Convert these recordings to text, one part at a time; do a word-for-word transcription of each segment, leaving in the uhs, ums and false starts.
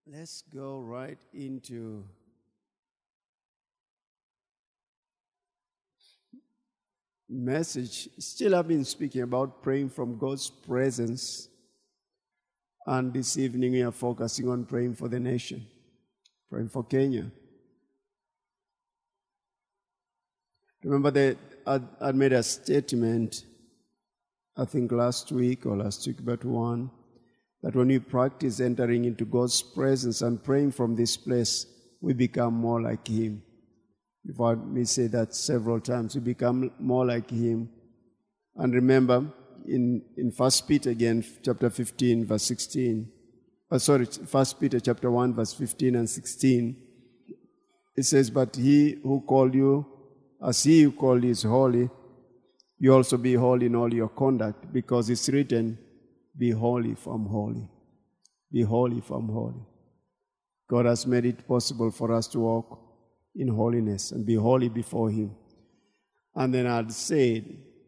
Let's go right into message. Still, I've been speaking about praying from God's presence, and this evening we are focusing on praying for the nation, praying for Kenya. Remember that I made a statement, I think last week or last week but one, that when we practice entering into God's presence and praying from this place, we become more like Him. You've heard me say that several times. We become more like Him. And remember, in, in First Peter again, chapter fifteen, verse sixteen, oh, sorry, First Peter chapter one, verse fifteen and sixteen, it says, "But He who called you, as He who called you is holy, you also be holy in all your conduct, because it's written, be holy for I'm holy. Be holy for I'm holy." God has made it possible for us to walk in holiness and be holy before Him. And then I'd said,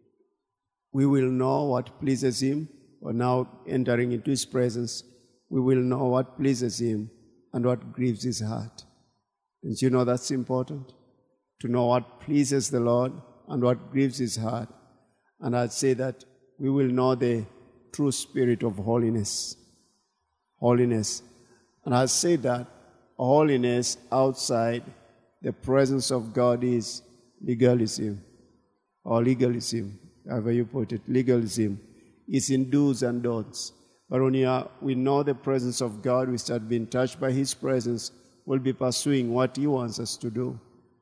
we will know what pleases Him. We're now entering into His presence. We will know what pleases Him and what grieves His heart. Don't you know that's important? To know what pleases the Lord and what grieves His heart. And I'd say that we will know the true spirit of holiness. Holiness. And I say that holiness outside the presence of God is legalism, or legalism, however you put it. Legalism is in do's and don'ts. But when you are, we know the presence of God, we start being touched by His presence, we'll be pursuing what He wants us to do.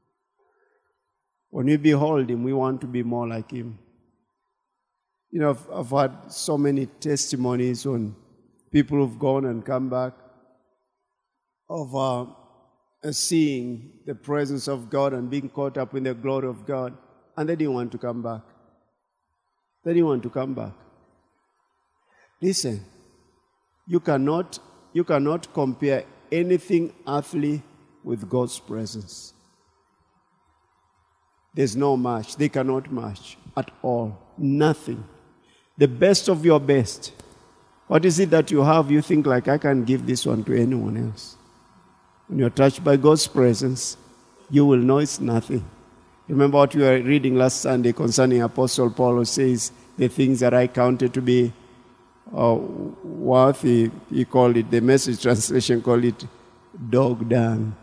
When we behold Him, we want to be more like Him. You know, I've, I've had so many testimonies on people who've gone and come back of uh, seeing the presence of God and being caught up in the glory of God, and they didn't want to come back. They didn't want to come back. Listen, you cannot, you cannot compare anything earthly with God's presence. There's no match. They cannot match at all. Nothing. The best of your best. What is it that you have you think like, I can't give this one to anyone else? When you're touched by God's presence, you will know it's nothing. Remember what we were reading last Sunday concerning Apostle Paul, who says, the things that I counted to be uh, worthy, he called it, the Message translation called it dog dung.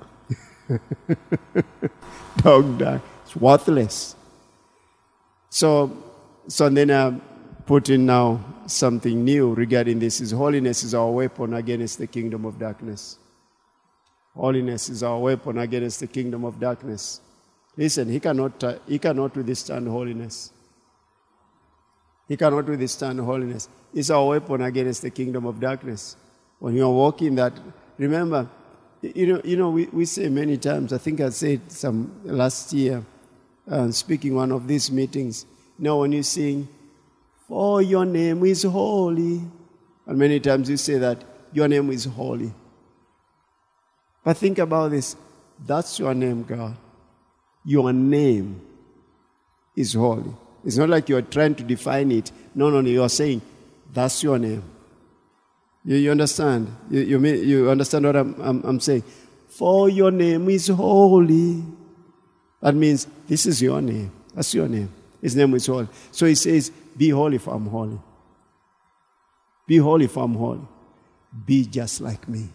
Dog dung. It's worthless. So, so then I put in now something new regarding this. Is holiness is our weapon against the kingdom of darkness. Holiness is our weapon against the kingdom of darkness. Listen, he cannot, uh, he cannot withstand holiness. He cannot withstand holiness. It's our weapon against the kingdom of darkness. When you are walking that, remember, you know, you know, we, we say many times, I think I said some last year, uh, speaking one of these meetings, you know, when you sing, "For your name is holy," and many times you say that, your name is holy. But think about this. That's your name, God. Your name is holy. It's not like you're trying to define it. No, no, no. You're saying, that's your name. You, you understand? You, you, mean, you understand what I'm, I'm, I'm saying? For your name is holy. That means this is your name. That's your name. His name is holy. So he says, be holy for I'm holy. Be holy for I'm holy. Be just like me.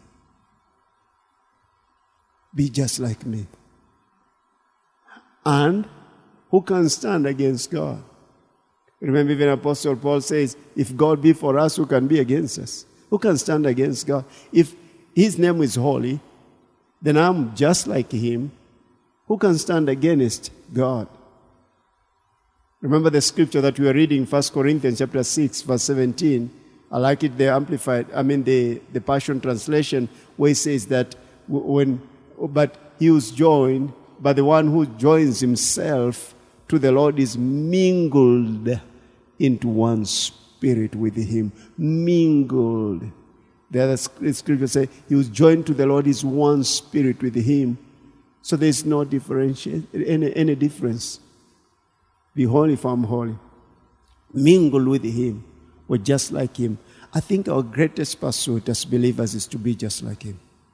Be just like me. And who can stand against God? Remember, even Apostle Paul says, if God be for us, who can be against us? Who can stand against God? If His name is holy, then I'm just like Him. Who can stand against God? Remember the scripture that we were reading, First Corinthians chapter six, verse seventeen. I like it, the Amplified, I mean the, the Passion Translation, where it says that when, but he who's joined, but the one who joins himself to the Lord is mingled into one spirit with Him. Mingled. The other scripture says, he who's joined to the Lord is one spirit with Him. So there's no differentiation, any, any difference. Be holy for I'm holy. Mingle with Him. We're just like Him. I think our greatest pursuit as believers is to be just like Him.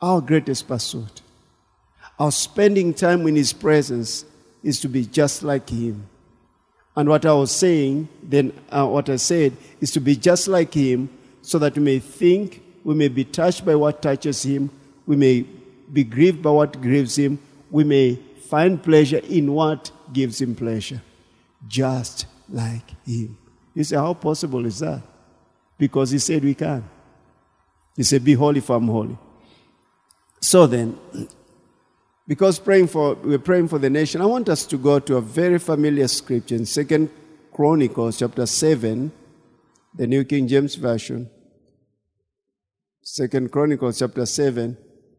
our greatest pursuit. Our spending time in His presence is to be just like Him. And what I was saying, then uh, what I said, is to be just like Him so that we may think, we may be touched by what touches Him, we may be grieved by what grieves Him, we may find pleasure in what gives Him pleasure. Just like Him. You say, how possible is that? Because He said we can. He said, be holy for I'm holy. So then, because praying for we're praying for the nation, I want us to go to a very familiar scripture in Second Chronicles chapter seven, the New King James Version. Second Chronicles chapter seven.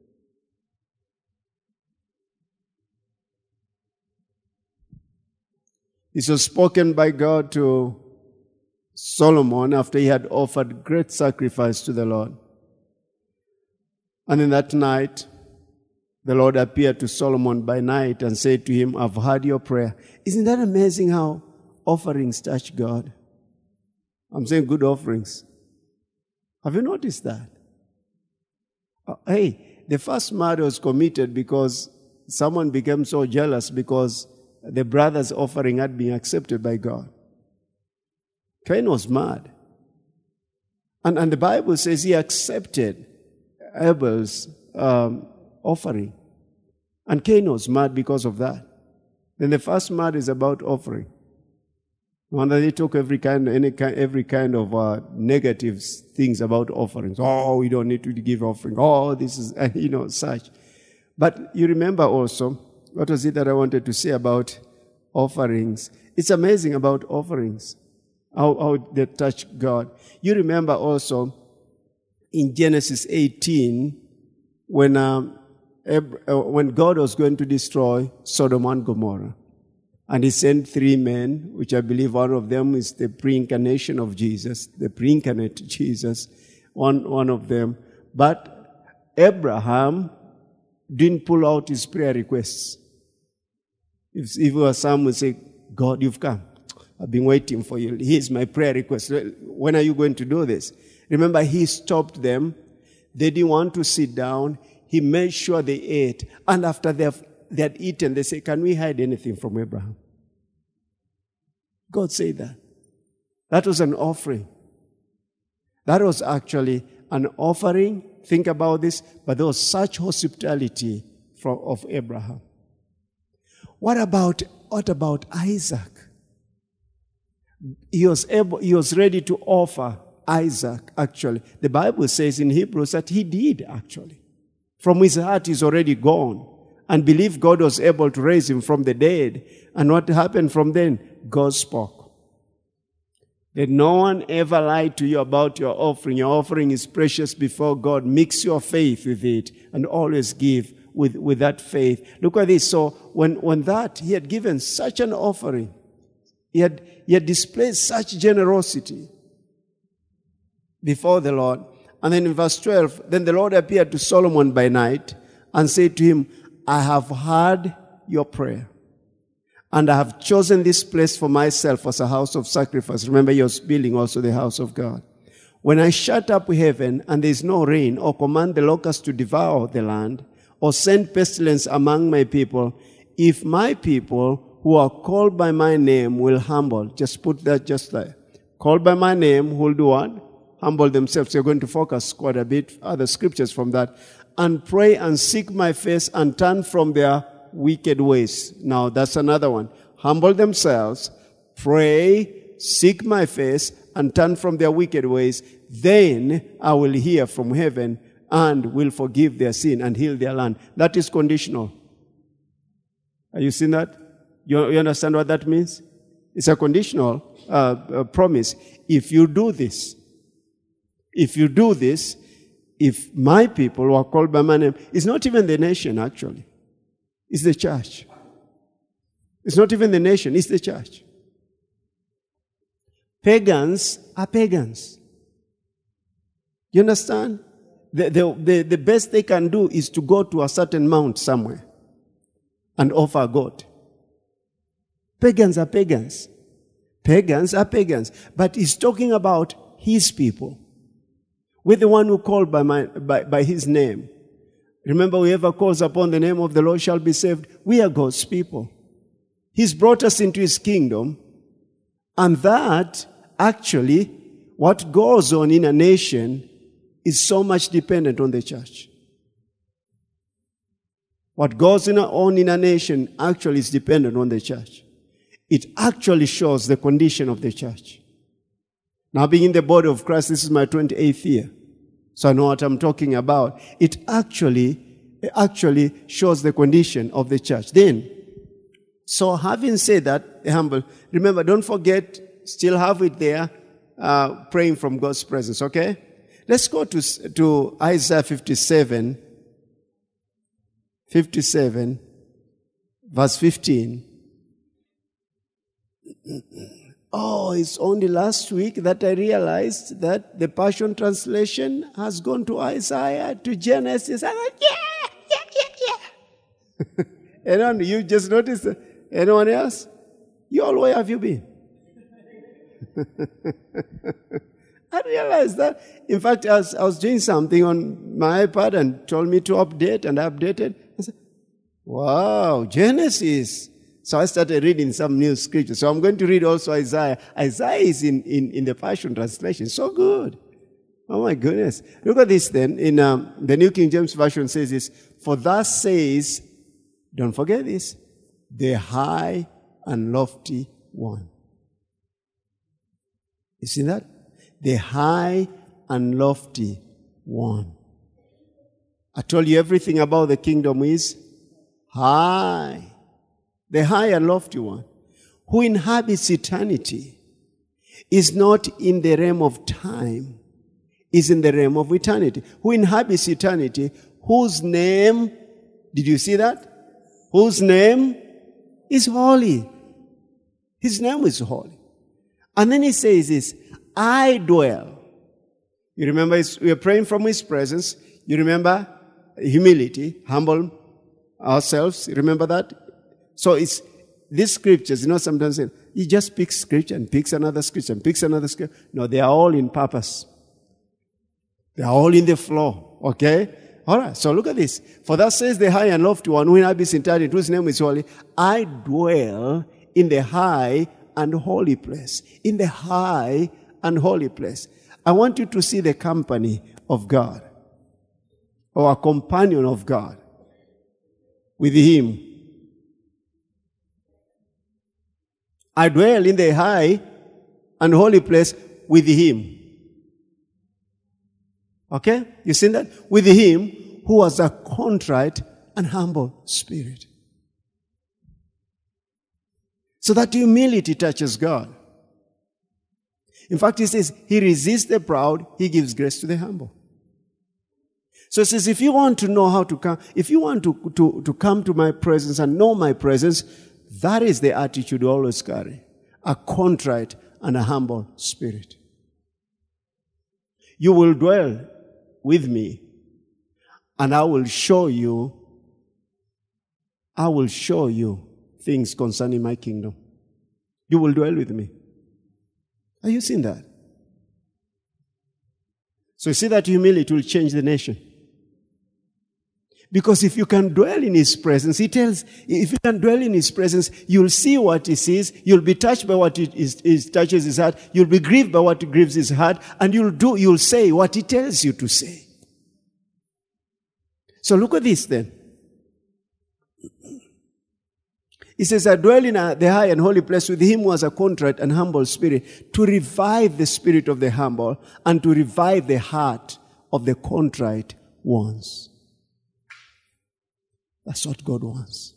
This was spoken by God to Solomon after he had offered great sacrifice to the Lord. And in that night, the Lord appeared to Solomon by night and said to him, I've heard your prayer. Isn't that amazing how offerings touch God? I'm saying good offerings. Have you noticed that? Uh, hey, the first murder was committed because someone became so jealous because the brother's offering had been accepted by God. Cain was mad. And, and the Bible says he accepted Abel's um, offering. And Cain was mad because of that. Then the first murder is about offering. And they took every kind, any kind, every kind of uh, negative things about offerings. Oh, we don't need to give offering. Oh, this is, you know, such. But you remember also, what was it that I wanted to say about offerings? It's amazing about offerings, how, how they touch God. You remember also in Genesis eighteen, when, um, when God was going to destroy Sodom and Gomorrah. And He sent three men, which I believe one of them is the pre-incarnation of Jesus, the pre-incarnate Jesus, one, one of them. But Abraham didn't pull out his prayer requests. If, if it was some would say, God, you've come. I've been waiting for you. Here's my prayer request. When are you going to do this? Remember, He stopped them. They didn't want to sit down. He made sure they ate. And after they have They had eaten, they say, can we hide anything from Abraham? God said that. That was an offering. That was actually an offering. Think about this. But there was such hospitality from, of Abraham. What about, what about Isaac? He was able, he was ready to offer Isaac, actually. The Bible says in Hebrews that he did, actually. From his heart, he's already gone. And believed God was able to raise him from the dead. And what happened from then? God spoke. That no one ever lied to you about your offering. Your offering is precious before God. Mix your faith with it and always give with, with that faith. Look at this. So when, when that, he had given such an offering. He had, he had displayed such generosity before the Lord. And then in verse twelve, then the Lord appeared to Solomon by night and said to him, I have heard your prayer, and I have chosen this place for myself as a house of sacrifice. Remember, he was building also the house of God. When I shut up heaven and there is no rain, or command the locusts to devour the land, or send pestilence among my people, if my people who are called by my name will humble, just put that just there. Called by my name, who will do what? Humble themselves. You're going to focus quite a bit, other scriptures from that. And pray and seek my face and turn from their wicked ways. Now, that's another one. Humble themselves, pray, seek my face, and turn from their wicked ways. Then I will hear from heaven and will forgive their sin and heal their land. That is conditional. Are you seeing that? You, you understand what that means? It's a conditional uh, uh, promise. If you do this, if you do this, if my people who are called by my name, it's not even the nation actually. It's the church. It's not even the nation, it's the church. Pagans are pagans. You understand? The, the, the, the best they can do is to go to a certain mount somewhere and offer a goat. Pagans are pagans. Pagans are pagans. But he's talking about his people. With the one who called by, my, by, by his name. Remember, whoever calls upon the name of the Lord shall be saved. We are God's people. He's brought us into His kingdom. And that, actually, what goes on in a nation is so much dependent on the church. What goes on in a nation actually is dependent on the church. It actually shows the condition of the church. Now, being in the body of Christ, this is my twenty-eighth year, so I know what I'm talking about. It actually, it actually shows the condition of the church. Then, so having said that, humble, remember, don't forget, still have it there, uh, praying from God's presence, okay? Let's go to, to Isaiah fifty-seven, fifty-seven, verse fifteen. Oh, it's only last week that I realized that the Passion Translation has gone to Isaiah, to Genesis. I'm like, yeah, yeah, yeah, yeah. Anyone, you just noticed? Anyone else? You all, where have you been? I realized that. In fact, I was, I was doing something on my iPad and told me to update, and I updated. I said, wow, Genesis. So I started reading some new scriptures. So I'm going to read also Isaiah. Isaiah is in, in, in the Passion Translation. So good. Oh my goodness. Look at this then. In um, the New King James Version says this, for thus says, don't forget this, the high and lofty one. You see that? The high and lofty one. I told you everything about the kingdom is high. The high and lofty one, who inhabits eternity, is not in the realm of time, is in the realm of eternity. Who inhabits eternity, whose name, did you see that? Whose name is holy. His name is holy. And then he says this, I dwell. You remember, we are praying from His presence. You remember humility, humble ourselves. You remember that? So it's these scriptures, you know, sometimes he just picks scripture and picks another scripture and picks another scripture. No, they are all in purpose. They are all in the flow. Okay? All right, so look at this. For thus says the high and lofty one, who inhabits eternity, whose name is holy, I dwell in the high and holy place. In the high and holy place. I want you to see the company of God, or a companion of God with Him. I dwell in the high and holy place with Him. Okay? You seen that? With Him who was a contrite and humble spirit. So that humility touches God. In fact, He says, He resists the proud, He gives grace to the humble. So it says, if you want to know how to come, if you want to, to, to come to my presence and know my presence, that is the attitude you always carry. A contrite and a humble spirit. You will dwell with me, and I will show you, I will show you things concerning my kingdom. You will dwell with me. Are you seeing that? So you see that humility will change the nation. Because if you can dwell in His presence, He tells, if you can dwell in His presence, you'll see what He sees, you'll be touched by what it is, it touches His heart, you'll be grieved by what grieves His heart, and you'll do, you'll say what He tells you to say. So look at this then. He says, I dwell in a, the high and holy place with Him who has a contrite and humble spirit, to revive the spirit of the humble and to revive the heart of the contrite ones. That's what God wants.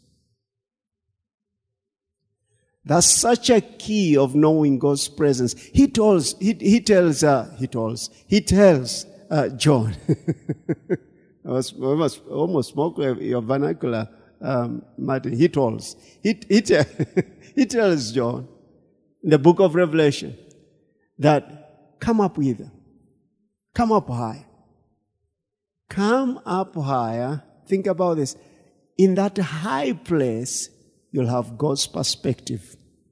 That's such a key of knowing God's presence. He tells, he, he tells, uh, he tells, he tells uh, John. I was almost, almost spoke your vernacular, um, Martin. He tells, he, he, te- he tells John in the book of Revelation that come up with him. Come up high. Come up higher. Think about this. In that high place, you'll have God's perspective.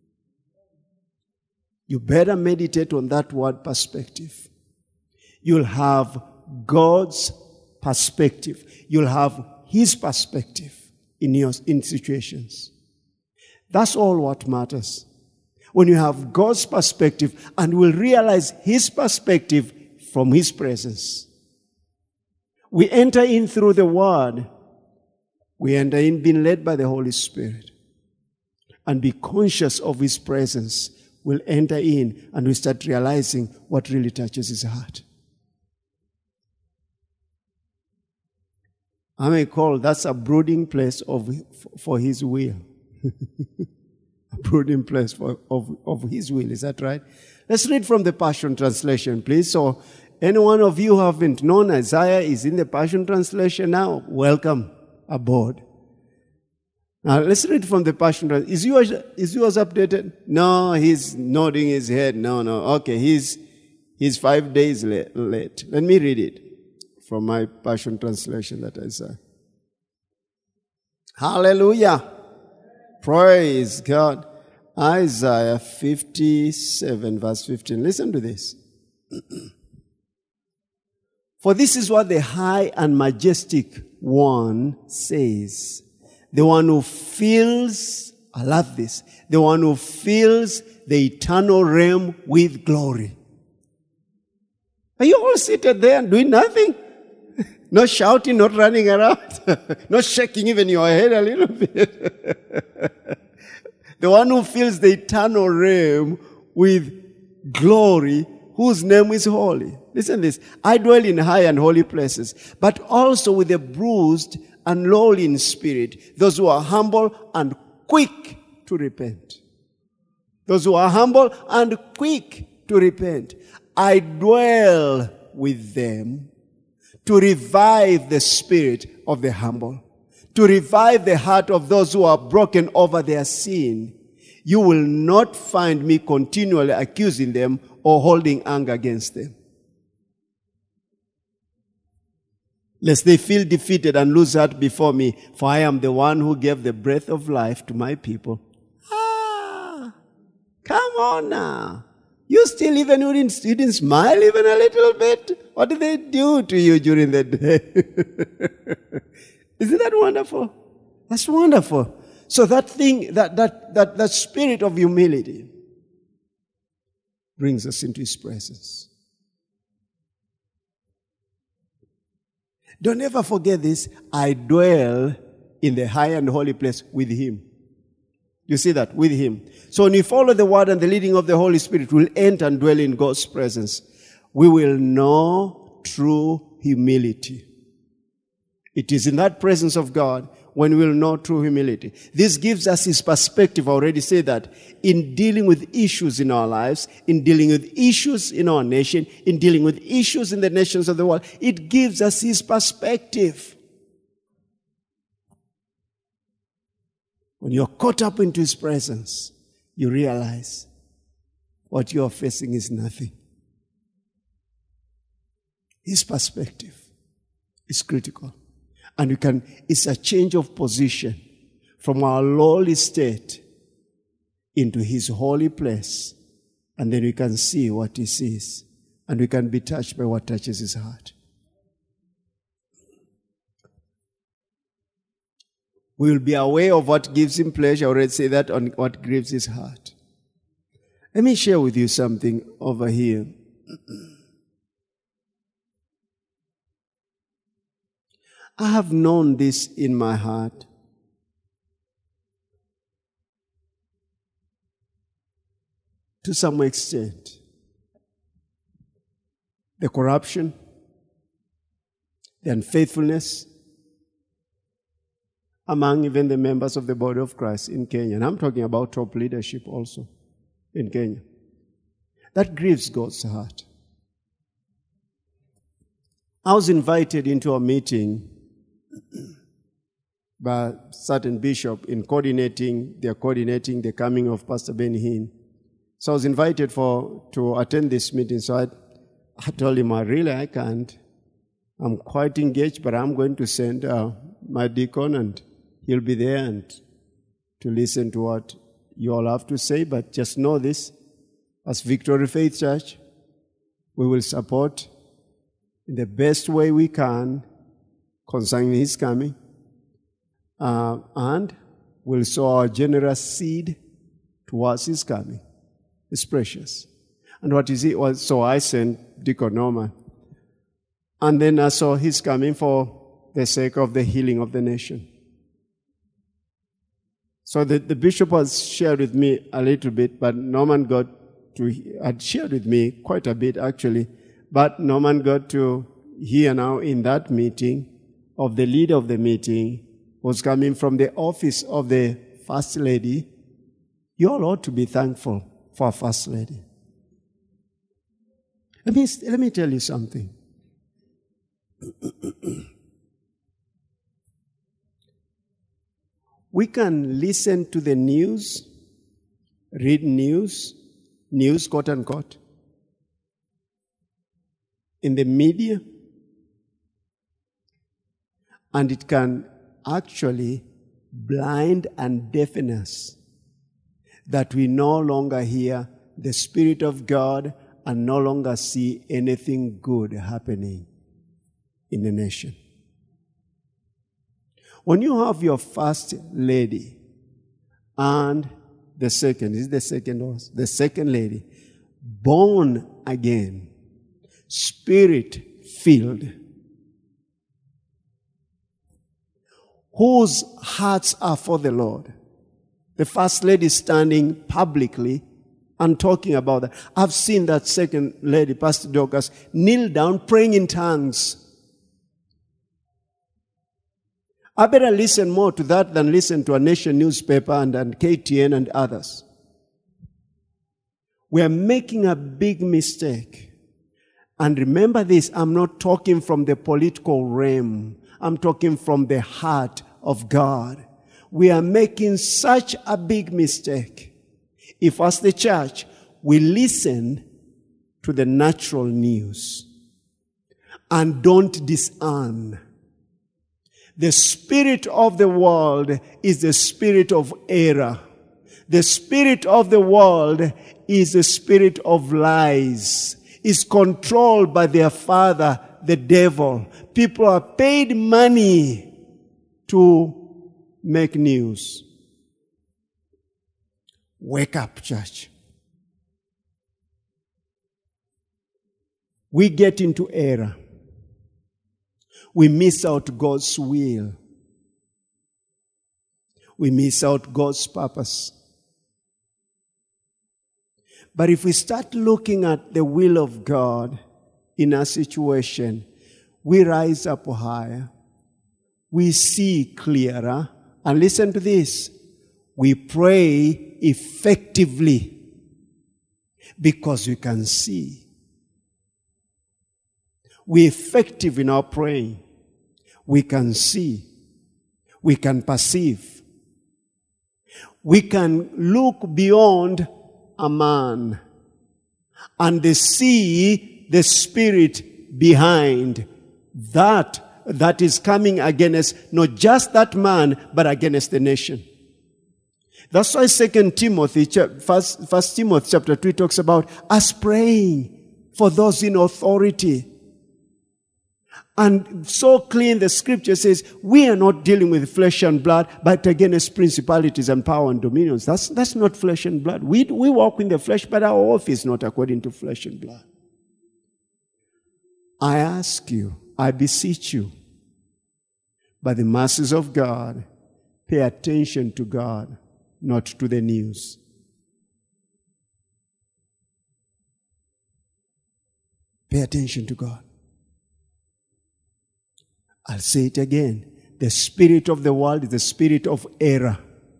You better meditate on that word perspective. You'll have God's perspective. You'll have his perspective in your in situations. That's all what matters. When you have God's perspective and will realize his perspective from his presence. We enter in through the word. We enter in being led by the Holy Spirit. And be conscious of his presence. We'll enter in and we start realizing what really touches his heart. I may call that's a brooding place of for his will. A brooding place for, of, of his will. Is that right? Let's read from the Passion Translation, please. So, any one of you who haven't known Isaiah is in the Passion Translation now. Welcome aboard. Now, let's read from the Passion Translation. Is yours, is yours updated? No, he's nodding his head. No, no. Okay, he's, he's five days late. late. Let me read it from my Passion Translation that I saw. Hallelujah. Praise God. Isaiah fifty-seven, verse fifteen. Listen to this. For this is what the high and majestic one says. The one who fills, I love this, the one who fills the eternal realm with glory. Are you all seated there and doing nothing? Not shouting, not running around, not shaking even your head a little bit. The one who fills the eternal realm with glory, whose name is holy. Listen to this. I dwell in high and holy places, but also with the bruised and lowly in spirit, those who are humble and quick to repent. Those who are humble and quick to repent. I dwell with them to revive the spirit of the humble, to revive the heart of those who are broken over their sin. You will not find me continually accusing them or holding anger against them. Lest they feel defeated and lose heart before me, for I am the one who gave the breath of life to my people. Ah, come on now. You still even, you didn't, you didn't smile even a little bit? What did they do to you during the day? Isn't that wonderful? That's wonderful. So that thing, that, that, that, that spirit of humility brings us into his presence. Don't ever forget this. I dwell in the high and holy place with him. You see that? With him. So when we follow the word and the leading of the Holy Spirit, we'll enter and dwell in God's presence. We will know true humility. It is in that presence of God when we'll know true humility. This gives us his perspective. I already said that. In dealing with issues in our lives, in dealing with issues in our nation, in dealing with issues in the nations of the world, it gives us his perspective. When you're caught up into his presence, you realize what you're facing is nothing. His perspective is critical. And we can, it's a change of position from our lowly state into his holy place. And then we can see what he sees. And we can be touched by what touches his heart. We will be aware of what gives him pleasure. I already say that, on what grieves his heart. Let me share with you something over here. I have known this in my heart. To some extent. The corruption, the unfaithfulness among even the members of the body of Christ in Kenya. And I'm talking about top leadership also in Kenya. That grieves God's heart. I was invited into a meeting by a certain bishop in coordinating, they're coordinating the coming of Pastor Ben Hinn. So I was invited for to attend this meeting. So I, I told him, I really, I can't. I'm quite engaged, but I'm going to send uh, my deacon and he'll be there and to listen to what you all have to say. But just know this, as Victory Faith Church, we will support in the best way we can concerning his coming. Uh, and we'll sow our generous seed towards his coming. It's precious. And what is it? Well, so I sent Deacon Norman. And then I saw his coming for the sake of the healing of the nation. So the, the bishop has shared with me a little bit, but Norman got to, had shared with me quite a bit actually, but Norman got to hear now in that meeting of the leader of the meeting was coming from the office of the First Lady. You all ought to be thankful for a First Lady. Let me, let me tell you something. We can listen to the news, read news, news quote unquote, in the media, and it can actually blind and deafen us that we no longer hear the Spirit of God and no longer see anything good happening in the nation. When you have your first lady and the second, is the second was the second lady, born again, spirit filled, whose hearts are for the Lord. The first lady standing publicly and talking about that. I've seen that second lady, Pastor Dorcas, kneel down praying in tongues. I better listen more to that than listen to a nation newspaper and, and K T N and others. We are making a big mistake. And remember this, I'm not talking from the political realm. I'm talking from the heart of God. We are making such a big mistake if, as the church, we listen to the natural news and don't discern. The spirit of the world is the spirit of error. The spirit of the world is the spirit of lies. Is controlled by their father, the devil. People are paid money to make news. Wake up, church. We get into error. We miss out God's will. We miss out God's purpose. But if we start looking at the will of God in a situation, we rise up higher. We see clearer. And listen to this. We pray effectively because we can see. We're effective in our praying. We can see. We can perceive. We can look beyond a man and see the spirit behind that that is coming against not just that man but against the nation. That's why Second Timothy, First, First Timothy chapter two talks about us praying for those in authority. And so clear in the scripture says, we are not dealing with flesh and blood, but against principalities and power and dominions. That's, that's not flesh and blood. We, we walk in the flesh, but our office is not according to flesh and blood. I ask you, I beseech you, by the mercies of God, pay attention to God, not to the news. Pay attention to God. I'll say it again. The spirit of the world is the spirit of error.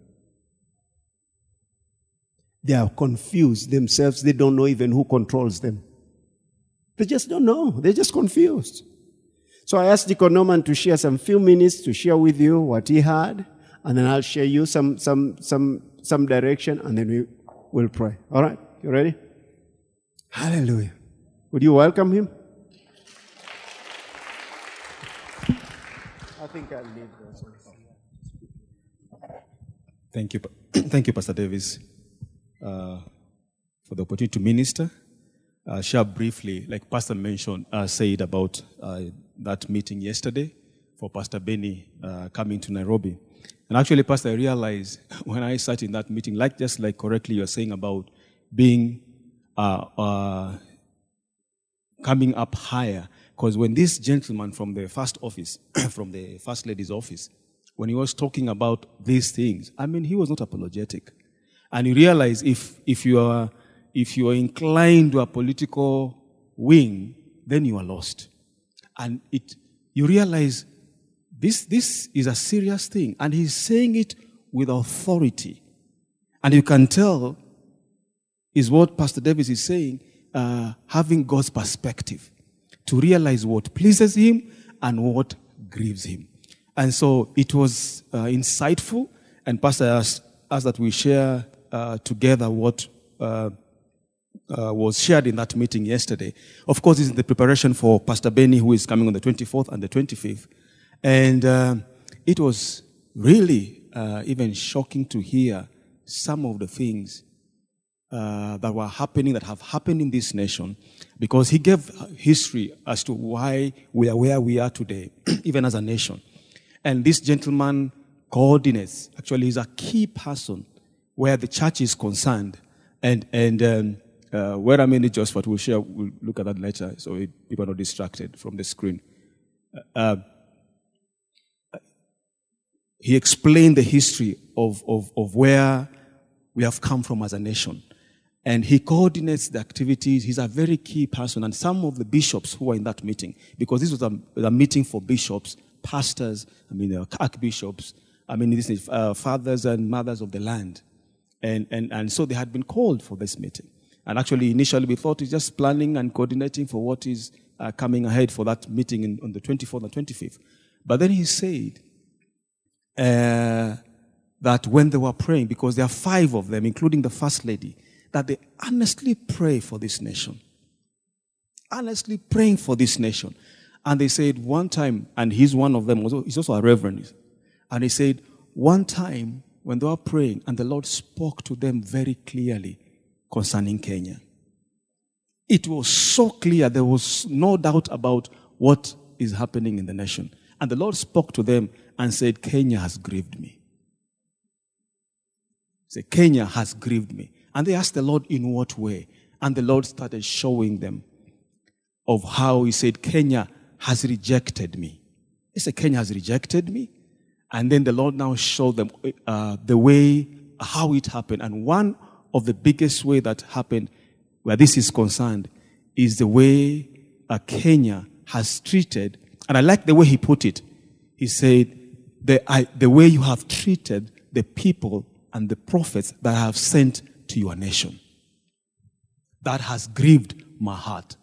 They are confused themselves. They don't know even who controls them. They just don't know. They're just confused. So I asked Deacon Norman to share some few minutes to share with you what he had, and then I'll share you some some some some direction, and then we will pray. All right? You ready? Hallelujah. Would you welcome him? I think I'll leave those. Thank you, thank you, Pastor Davis, uh, for the opportunity to minister. Uh, share briefly, like Pastor mentioned, uh, said about uh, that meeting yesterday for Pastor Benny uh, coming to Nairobi. And actually, Pastor, I realized when I sat in that meeting, like just like correctly you're saying about being uh, uh, coming up higher, because when this gentleman from the first office, from the first lady's office, when he was talking about these things, I mean, he was not apologetic. And you realize if if you are if you are inclined to a political wing, then you are lost. And it you realize this this is a serious thing, and he's saying it with authority, and you can tell is what Pastor Davis is saying, uh, having God's perspective to realize what pleases him and what grieves him. And so it was uh, insightful, and Pastor asked us that we share uh, together what uh, uh, was shared in that meeting yesterday. Of course, this is the preparation for Pastor Benny, who is coming on the twenty-fourth and the twenty-fifth. And uh, it was really uh, even shocking to hear some of the things uh, that were happening, that have happened in this nation, because he gave history as to why we are where we are today, even as a nation. And this gentleman coordinates, actually is a key person where the church is concerned. And and um, uh, where I'm in just what we'll share, we'll look at that later, so it, people are not distracted from the screen. Uh, he explained the history of, of, of where we have come from as a nation. And he coordinates the activities. He's a very key person. And some of the bishops who were in that meeting, because this was a, a meeting for bishops, pastors, I mean, uh, archbishops, I mean, this is uh, fathers and mothers of the land. And, and, and so they had been called for this meeting. And actually, initially, we thought it's just planning and coordinating for what is uh, coming ahead for that meeting in, on the twenty-fourth and twenty-fifth. But then he said uh, that when they were praying, because there are five of them, including the First Lady, that they honestly pray for this nation. Honestly praying for this nation. And they said one time, and he's one of them, also, he's also a reverend, and he said one time when they were praying, and the Lord spoke to them very clearly concerning Kenya. It was so clear, there was no doubt about what is happening in the nation. And the Lord spoke to them and said, Kenya has grieved me. He said, Kenya has grieved me. And they asked the Lord, in what way? And the Lord started showing them of how he said, Kenya has rejected me. He said, Kenya has rejected me. And then the Lord now showed them uh, the way, how it happened. And one of the biggest way that happened, where this is concerned, is the way uh, Kenya has treated, and I like the way he put it. He said, the, I, the way you have treated the people and the prophets that I have sent to your nation. That has grieved my heart.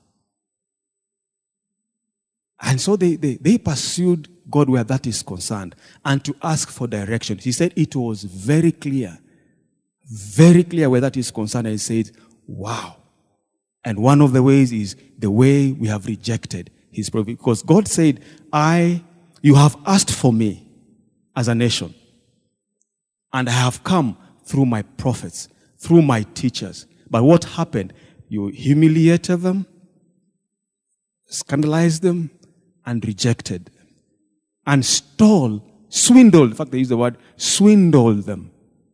And so they, they, they pursued God where that is concerned and to ask for direction. He said it was very clear, very clear where that is concerned. And he said, wow. And one of the ways is the way we have rejected his prophet. Because God said, I, you have asked for me as a nation. And I have come through my prophets, through my teachers. But what happened? You humiliated them, scandalized them, and rejected them. And stole, swindled, in fact they use the word, swindled them.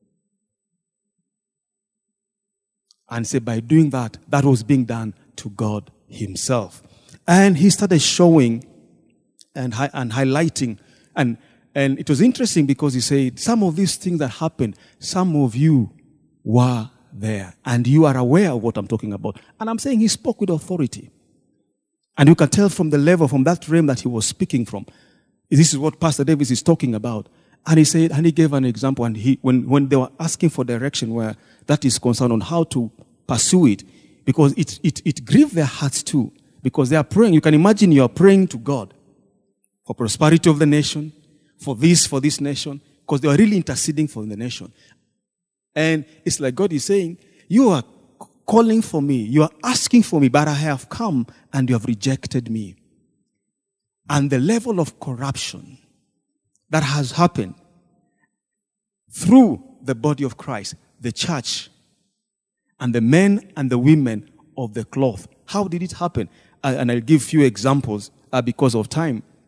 And say by doing that, that was being done to God himself. And he started showing and, hi- and highlighting. And, and it was interesting because he said, some of these things that happened, some of you were there. And you are aware of what I'm talking about. And I'm saying he spoke with authority. And you can tell from the level, from that realm that he was speaking from. This is what Pastor Davis is talking about. And he said, and he gave an example, and he, when, when they were asking for direction where that is concerned on how to pursue it, because it, it, it grieved their hearts too, because they are praying. You can imagine you are praying to God for prosperity of the nation, for this, for this nation, because they are really interceding for the nation. And it's like God is saying, you are calling for me, you are asking for me, but I have come and you have rejected me. And the level of corruption that has happened through the body of Christ, the church, and the men and the women of the cloth. How did it happen? Uh, and I'll give few examples uh, because of time.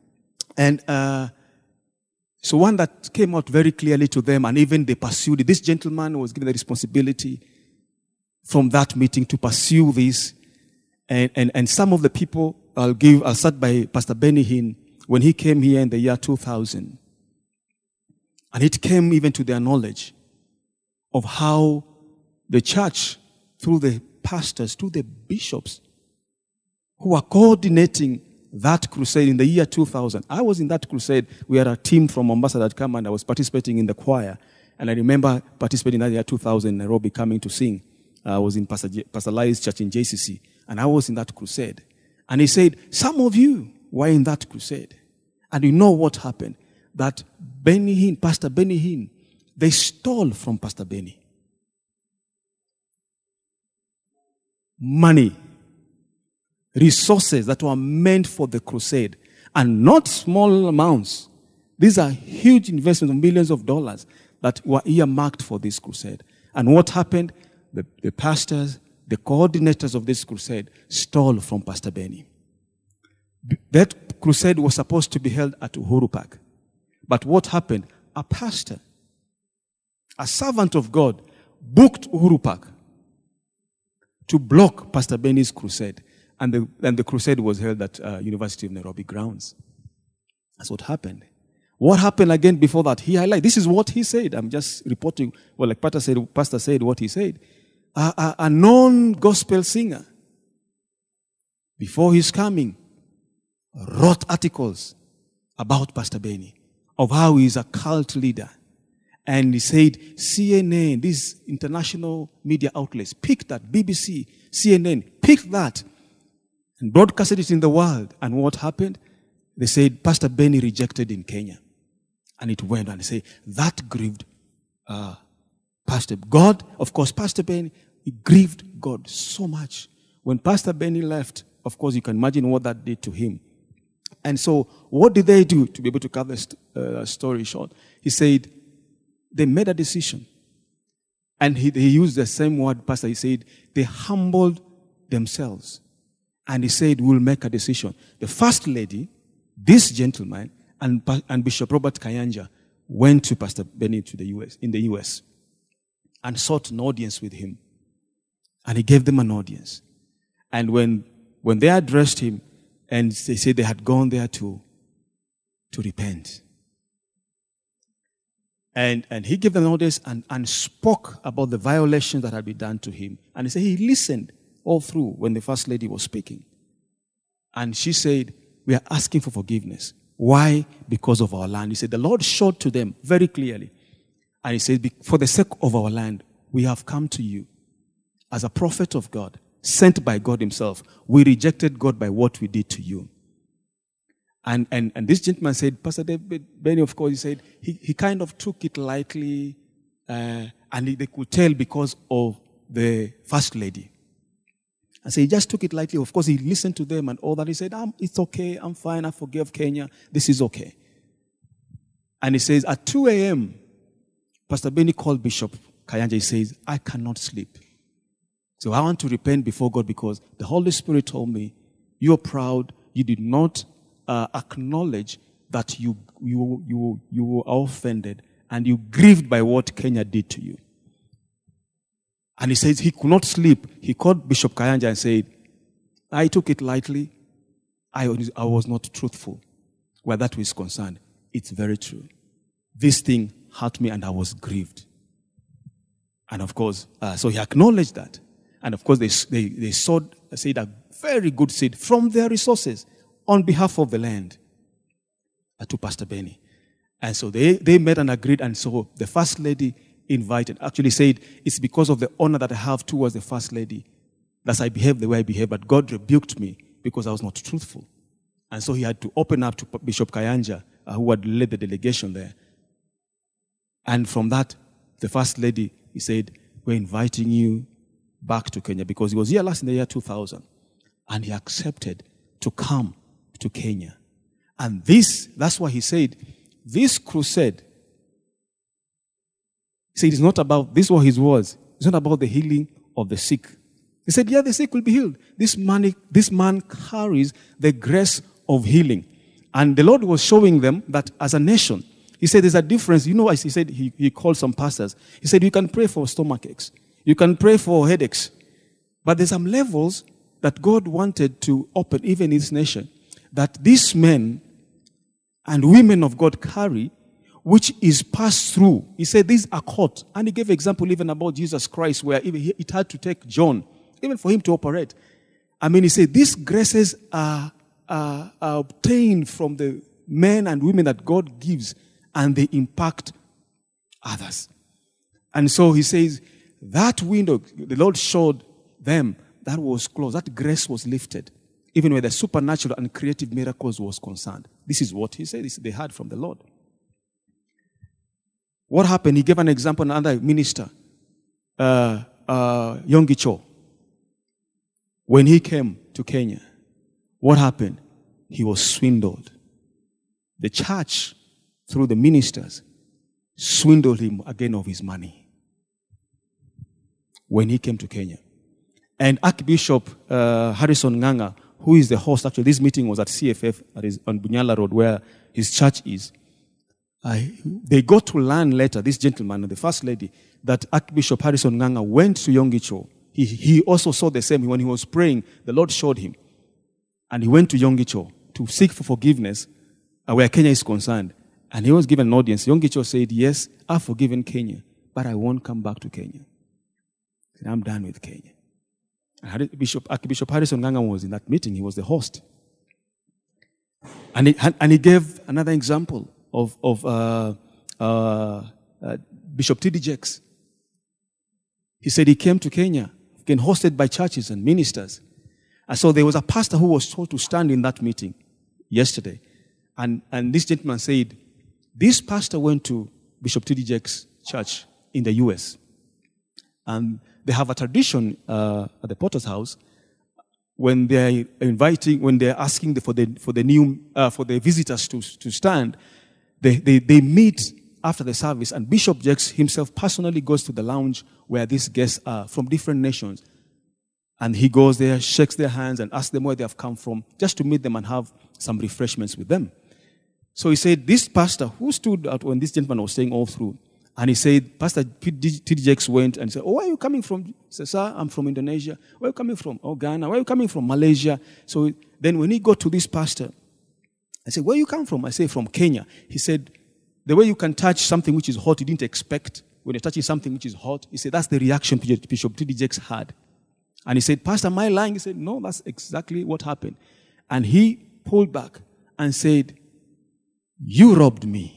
And uh, so one that came out very clearly to them, and even they pursued it. This gentleman was given the responsibility from that meeting to pursue this. And, and, and some of the people, I'll give, I'll start by Pastor Benny Hinn, when he came here in the year two thousand. And it came even to their knowledge of how the church, through the pastors, through the bishops, who are coordinating that crusade in the year two thousand. I was in that crusade. We had a team from Mombasa that came, and I was participating in the choir. And I remember participating in the year two thousand in Nairobi, coming to sing. I was in Pastor, J- Pastor Lai's church in J C C. And I was in that crusade. And he said, some of you were in that crusade. And you know what happened? That Benny Hinn, Pastor Benny Hinn, they stole from Pastor Benny money, resources that were meant for the crusade, and not small amounts. These are huge investments of millions of dollars that were earmarked for this crusade. And what happened? The, the pastors, the coordinators of this crusade stole from Pastor Benny. That crusade was supposed to be held at Uhuru Park. But what happened? A pastor, a servant of God, booked Uhuru Park to block Pastor Benny's crusade. And the, and the crusade was held at uh, University of Nairobi grounds. That's what happened. What happened again before that? He highlighted, this is what he said. I'm just reporting, well, like Pastor said, Pastor said what he said. A, a, a non-gospel singer, before his coming, wrote articles about Pastor Benny, of how he's a cult leader. And he said, C N N, these international media outlets, picked that, B B C, C N N, picked that, and broadcasted it in the world. And what happened? They said, Pastor Benny rejected in Kenya. And it went on. They say, that grieved uh, Pastor God. Of course, Pastor Benny, it grieved God so much. When Pastor Benny left, of course, you can imagine what that did to him. And so, what did they do to be able to cut the st- uh, story short? He said, they made a decision. And he, he used the same word, Pastor. He said, they humbled themselves. And he said, we'll make a decision. The first lady, this gentleman, and, and Bishop Robert Kayanja went to Pastor Benny to the U S, in the U S, and sought an audience with him. And he gave them an audience. And when, when they addressed him, and they said they had gone there to, to repent. And, and he gave them an audience and, and spoke about the violations that had been done to him. And he said he listened all through when the first lady was speaking. And she said, we are asking for forgiveness. Why? Because of our land. He said, the Lord showed to them very clearly. And he said, for the sake of our land, we have come to you as a prophet of God, sent by God himself. We rejected God by what we did to you. And and, and this gentleman said, Pastor David Benny, of course, he said, he, he kind of took it lightly, uh, and he, they could tell because of the first lady. And so he just took it lightly. Of course, he listened to them and all that. He said, um, it's okay, I'm fine, I forgive Kenya, this is okay. And he says, at two a.m., Pastor Benny called Bishop Kayanja. He says, I cannot sleep. So I want to repent before God because the Holy Spirit told me, you're proud, you did not uh, acknowledge that you, you, you, you were offended and you grieved by what Kenya did to you. And he says he could not sleep. He called Bishop Kayanja and said, I took it lightly. I was, I was not truthful where that was concerned. It's very true. This thing hurt me and I was grieved. And of course, uh, so he acknowledged that. And of course, they, they, they sowed, said a very good seed from their resources on behalf of the land uh, to Pastor Benny. And so they, they met and agreed. And so the first lady invited, actually said, it's because of the honor that I have towards the first lady that I behaved the way I behaved, but God rebuked me because I was not truthful. And so he had to open up to Bishop Kayanja, uh, who had led the delegation there. And from that, the first lady, he said, we're inviting you back to Kenya because he was here last in the year two thousand. And he accepted to come to Kenya. And this, that's why he said, this crusade, he said it's not about, this was his words, it's not about the healing of the sick. He said, yeah, the sick will be healed. This man, this man carries the grace of healing. And the Lord was showing them that as a nation, he said there's a difference. You know, he said he, he called some pastors. He said you can pray for stomach aches. You can pray for headaches. But there's some levels that God wanted to open even in this nation, that these men and women of God carry, which is passed through. He said these are caught. And he gave example even about Jesus Christ, where even he, it had to take John, even for him to operate. I mean, he said these graces are, are, are obtained from the men and women that God gives, and they impact others. And so he says, that window, the Lord showed them, that was closed. That grace was lifted, even where the supernatural and creative miracles was concerned. This is what he said. This they heard from the Lord. What happened? He gave an example, another minister, uh, uh, Yonggi Cho. When he came to Kenya, what happened? He was swindled. The church, through the ministers, swindled him again of his money when he came to Kenya. And Archbishop uh, Harrison Ng'ang'a, who is the host, actually this meeting was at C F F, that is on Bunyala Road, where his church is. Uh, they got to learn later, this gentleman, the first lady, that Archbishop Harrison Ng'ang'a went to Yonggi Cho. He, he also saw the same. When he was praying, the Lord showed him. And he went to Yonggi Cho to seek for forgiveness uh, where Kenya is concerned. And he was given an audience. Yonggi Cho said, yes, I've forgiven Kenya, but I won't come back to Kenya. I'm done with Kenya. And Bishop, Archbishop Harrison Ng'ang'a was in that meeting. He was the host. And he, and he gave another example of, of uh, uh, uh, Bishop T D Jakes. He said he came to Kenya, again hosted by churches and ministers. And so there was a pastor who was told to stand in that meeting yesterday. And, and this gentleman said, this pastor went to Bishop T D Jakes' church in the U S. And they have a tradition uh, at the Potter's House when they're inviting, when they're asking the, for the for the new uh, for the visitors to to stand, they, they they meet after the service, and Bishop Jakes himself personally goes to the lounge where these guests are from different nations, and he goes there, shakes their hands, and asks them where they have come from, just to meet them and have some refreshments with them. So he said, this pastor who stood out when this gentleman was staying all through. And he said, Pastor T D Jakes went and he said, oh, where are you coming from? He said, sir, I'm from Indonesia. Where are you coming from? Oh, Ghana. Where are you coming from? Malaysia. So then when he got to this pastor, I said, where you come from? I said, from Kenya. He said, the way you can touch something which is hot, you didn't expect. When you're touching something which is hot, he said, that's the reaction Bishop T D Jakes had. And he said, Pastor, am I lying? He said, no, that's exactly what happened. And he pulled back and said, you robbed me.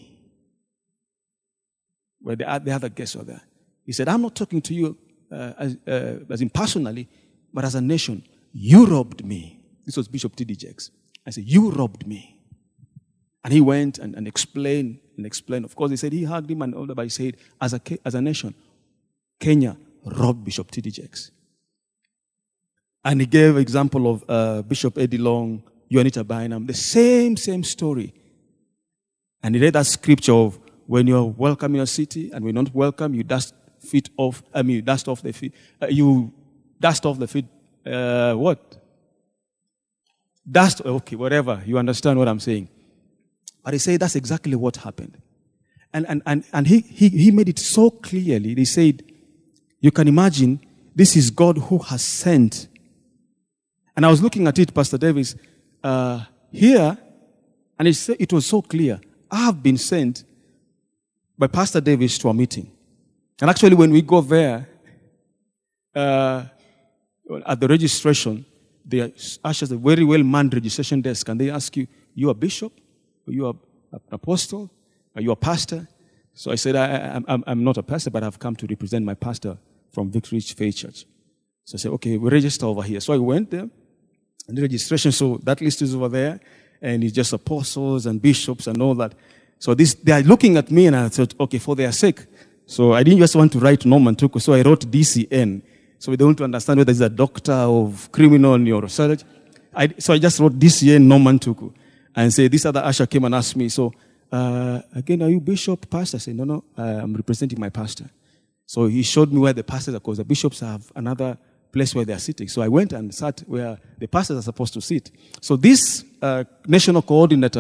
Where the, the other guests were there. He said, I'm not talking to you uh, as, uh, as in personally, but as a nation. You robbed me. This was Bishop T D Jakes. I said, you robbed me. And he went and, and explained and explained. Of course, he said he hugged him and all that, but he said, as a, as a nation, Kenya robbed Bishop T D Jakes. And he gave example of uh, Bishop Eddie Long, Juanita Bynum, the same, same story. And he read that scripture of, when you're welcome in a city and we're not welcome, you dust feet off, I mean, you dust off the feet, uh, you dust off the feet, uh, what? Dust, okay, whatever, you understand what I'm saying. But he said that's exactly what happened. And, and, and, and he, he, he made it so clearly. He said, you can imagine, this is God who has sent. And I was looking at it, Pastor Davis, uh, here, and it, it was so clear. I have been sent by Pastor Davis to a meeting. And actually, when we go there, uh, at the registration, the ushers a very well-manned registration desk, and they ask you, you a bishop? Are you a, an apostle? Are you a pastor? So I said, I, I, I'm not a pastor, but I've come to represent my pastor from Victory Faith Church. So I said, okay, we register over here. So I went there, and the registration, so that list is over there, and it's just apostles and bishops and all that. So this, they are looking at me, and I thought, okay, for their sake. So I didn't just want to write Norman Tuku, so I wrote D C N. So we don't want to understand whether he's a doctor of criminal neurosurgery. I, so I just wrote D C N Norman Tuku. And say, this other usher came and asked me, so, uh, again, are you bishop, pastor? I said, no, no, I'm representing my pastor. So he showed me where the pastors are, because the bishops have another place where they are sitting. So I went and sat where the pastors are supposed to sit. So this uh, national coordinator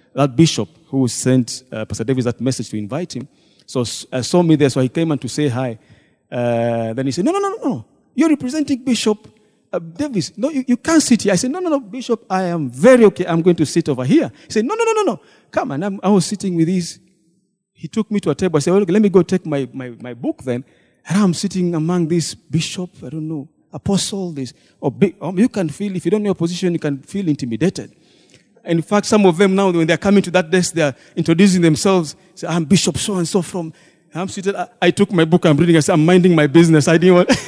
that bishop who sent uh, Pastor Davis that message to invite him, so uh, saw me there, so he came and to say hi. Uh, then he said, no, no, no, no, no. You're representing Bishop uh, Davis. No, you, you can't sit here. I said, no, no, no, Bishop, I am very okay. I'm going to sit over here. He said, no, no, no, no, no. Come on. I'm, I was sitting with these. He took me to a table. I said, well, let me go take my, my, my book then. And I'm sitting among these bishop, I don't know, apostle, this. Or, or you can feel, if you don't know your position, you can feel intimidated. In fact, some of them now, when they're coming to that desk, they're introducing themselves. Say, I'm Bishop so-and-so from... I'm seated. I, I took my book, I'm reading. I said, I'm minding my business. I didn't want...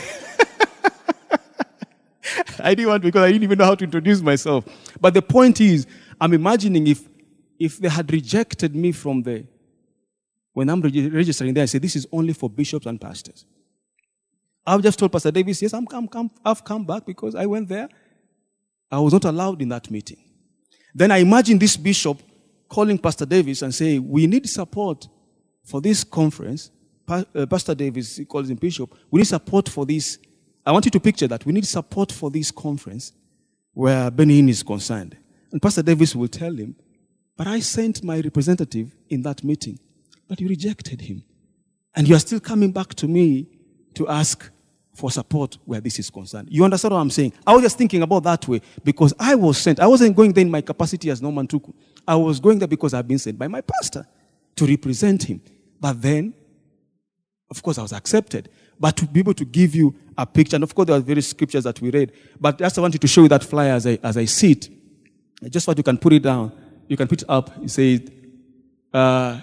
I didn't want because I didn't even know how to introduce myself. But the point is, I'm imagining if if they had rejected me from the... When I'm reg- registering there, I say, this is only for bishops and pastors. I've just told Pastor Davis, yes, I'm come, come, I've come back because I went there. I was not allowed in that meeting. Then I imagine this bishop calling Pastor Davis and saying, we need support for this conference. Pa- uh, Pastor Davis, he calls him bishop, we need support for this. I want you to picture that. We need support for this conference where Benny Hinn is concerned. And Pastor Davis will tell him, but I sent my representative in that meeting, but you rejected him. And you are still coming back to me to ask for support where this is concerned. You understand what I'm saying? I was just thinking about that way because I was sent. I wasn't going there in my capacity as Norman Tuku. I was going there because I've been sent by my pastor to represent him. But then, of course, I was accepted. But to be able to give you a picture, and of course, there are various scriptures that we read. But just I wanted to show you that flyer as I, as I see it. Just what you can put it down. You can put it up. It says, uh,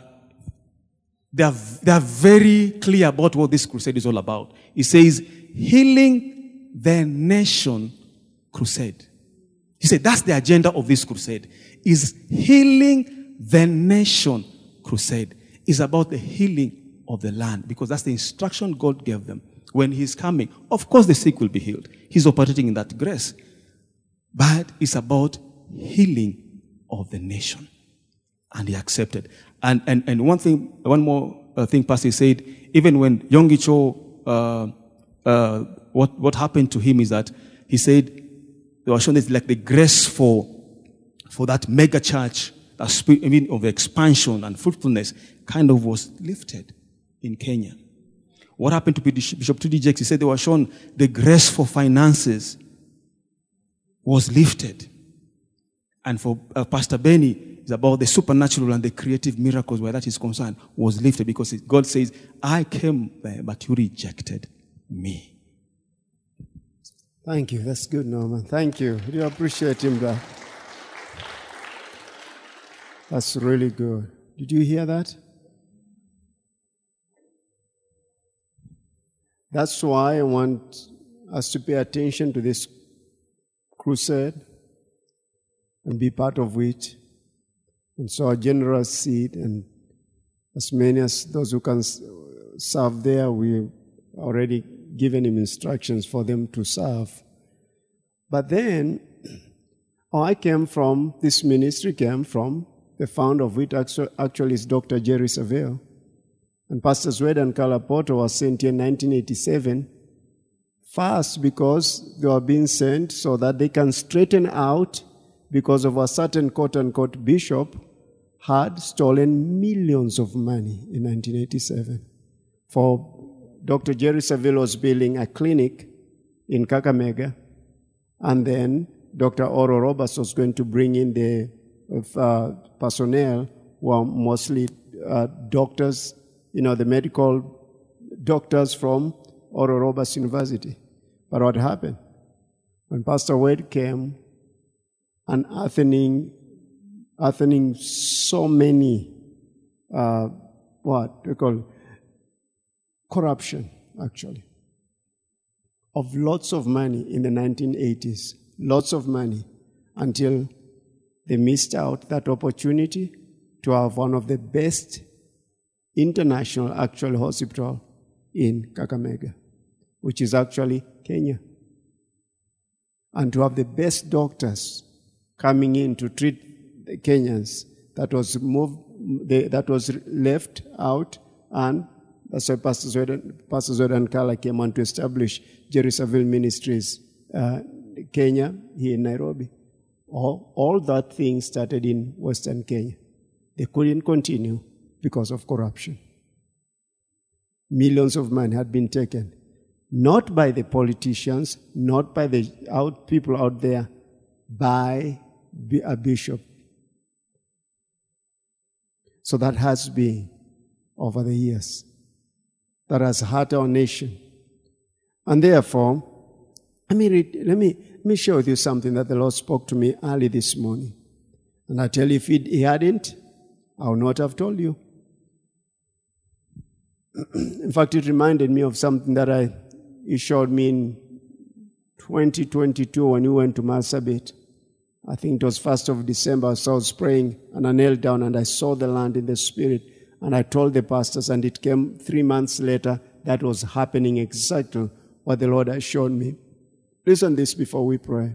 they are, they are very clear about what this crusade is all about. It says, healing the nation crusade. He said, that's the agenda of this crusade, is healing the nation crusade. It's about the healing of the land, because that's the instruction God gave them. When he's coming, of course the sick will be healed. He's operating in that grace. But it's about healing of the nation. And he accepted. And and, and one thing, one more uh, thing Pastor said, even when Yonggi Cho, uh, uh, what, what happened to him is that he said, they were shown this like the grace for, for that mega church, that spirit, I mean, of expansion and fruitfulness kind of was lifted in Kenya. What happened to Bishop T D Jakes? He said they were shown the grace for finances was lifted. And for uh, Pastor Benny, it's about the supernatural and the creative miracles where that is concerned was lifted, because God says, I came there, but you rejected me. Thank you. That's good, Norman. Thank you. We appreciate him, brother. That's really good. Did you hear that? That's why I want us to pay attention to this crusade and be part of it. And so a generous seed, and as many as those who can serve there, we already given him instructions for them to serve. But then, oh, I came from, this ministry came from, the founder of it actually is Doctor Jerry Savelle. And Pastor Zweden Kalapoto was sent here in nineteen eighty-seven, first because they were being sent so that they can straighten out, because of a certain quote-unquote bishop had stolen millions of money in nineteen eighty-seven. For Doctor Jerry Saville was building a clinic in Kakamega, and then Doctor Oro Roberts was going to bring in the uh, personnel who were mostly uh, doctors, you know, the medical doctors from Oro Roberts University. But what happened? When Pastor Wade came, and athening, athening so many, uh, what we call corruption, actually, of lots of money in the nineteen eighties, lots of money, until they missed out that opportunity to have one of the best international actual hospital in Kakamega, which is actually Kenya, and to have the best doctors coming in to treat the Kenyans. That was moved, that was left out, and that's why Pastor Zweden, Pastor Zweden Kala came on to establish Jerry Saville Ministries, uh, Kenya, here in Nairobi. All, all that thing started in Western Kenya. They couldn't continue because of corruption. Millions of men had been taken, not by the politicians, not by the out people out there, by a bishop. So that has been over the years. That has hurt our nation. And therefore, let me, read, let me, let me share with you something that the Lord spoke to me early this morning. And I tell you, if He hadn't, I would not have told you. In fact, it reminded me of something that I, He showed me in twenty twenty-two when we went to Marsabit. I think it was first of December, so I was praying and I knelt down and I saw the land in the Spirit. And I told the pastors, and it came three months later, that was happening exactly what the Lord has shown me. Listen to this before we pray.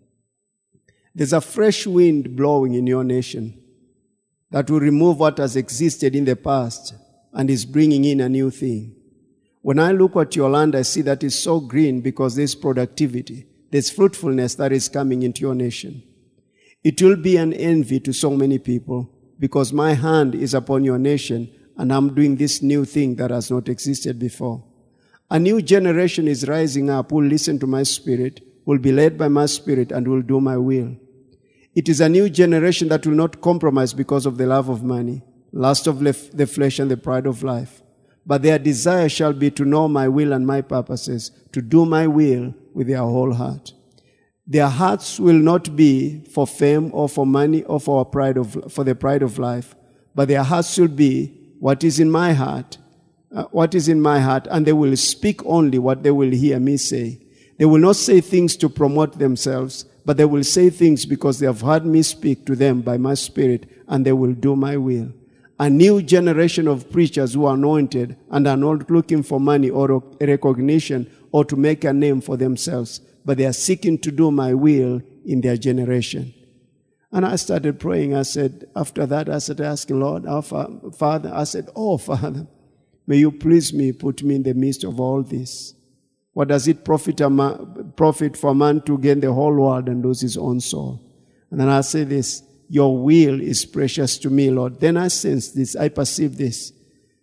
There's a fresh wind blowing in your nation that will remove what has existed in the past and is bringing in a new thing. When I look at your land, I see that it's so green because there's productivity, there's fruitfulness that is coming into your nation. It will be an envy to so many people because my hand is upon your nation and I'm doing this new thing that has not existed before. A new generation is rising up who will listen to my spirit, will be led by my spirit, and will do my will. It is a new generation that will not compromise because of the love of money, lust of the flesh, and the pride of life. But their desire shall be to know my will and my purposes, to do my will with their whole heart. Their hearts will not be for fame or for money or for, pride of, for the pride of life, but their hearts will be what is in my heart, uh, what is in my heart, and they will speak only what they will hear me say. They will not say things to promote themselves, but they will say things because they have heard me speak to them by my spirit, and they will do my will. A new generation of preachers who are anointed and are not looking for money or recognition or to make a name for themselves, but they are seeking to do my will in their generation. And I started praying. I said, after that, I started asking, Lord, our Father, I said, oh, Father, may you please me, put me in the midst of all this. What does it profit, a man, profit for a man to gain the whole world and lose his own soul? And then I say this, your will is precious to me, Lord. Then I sensed this, I perceived this.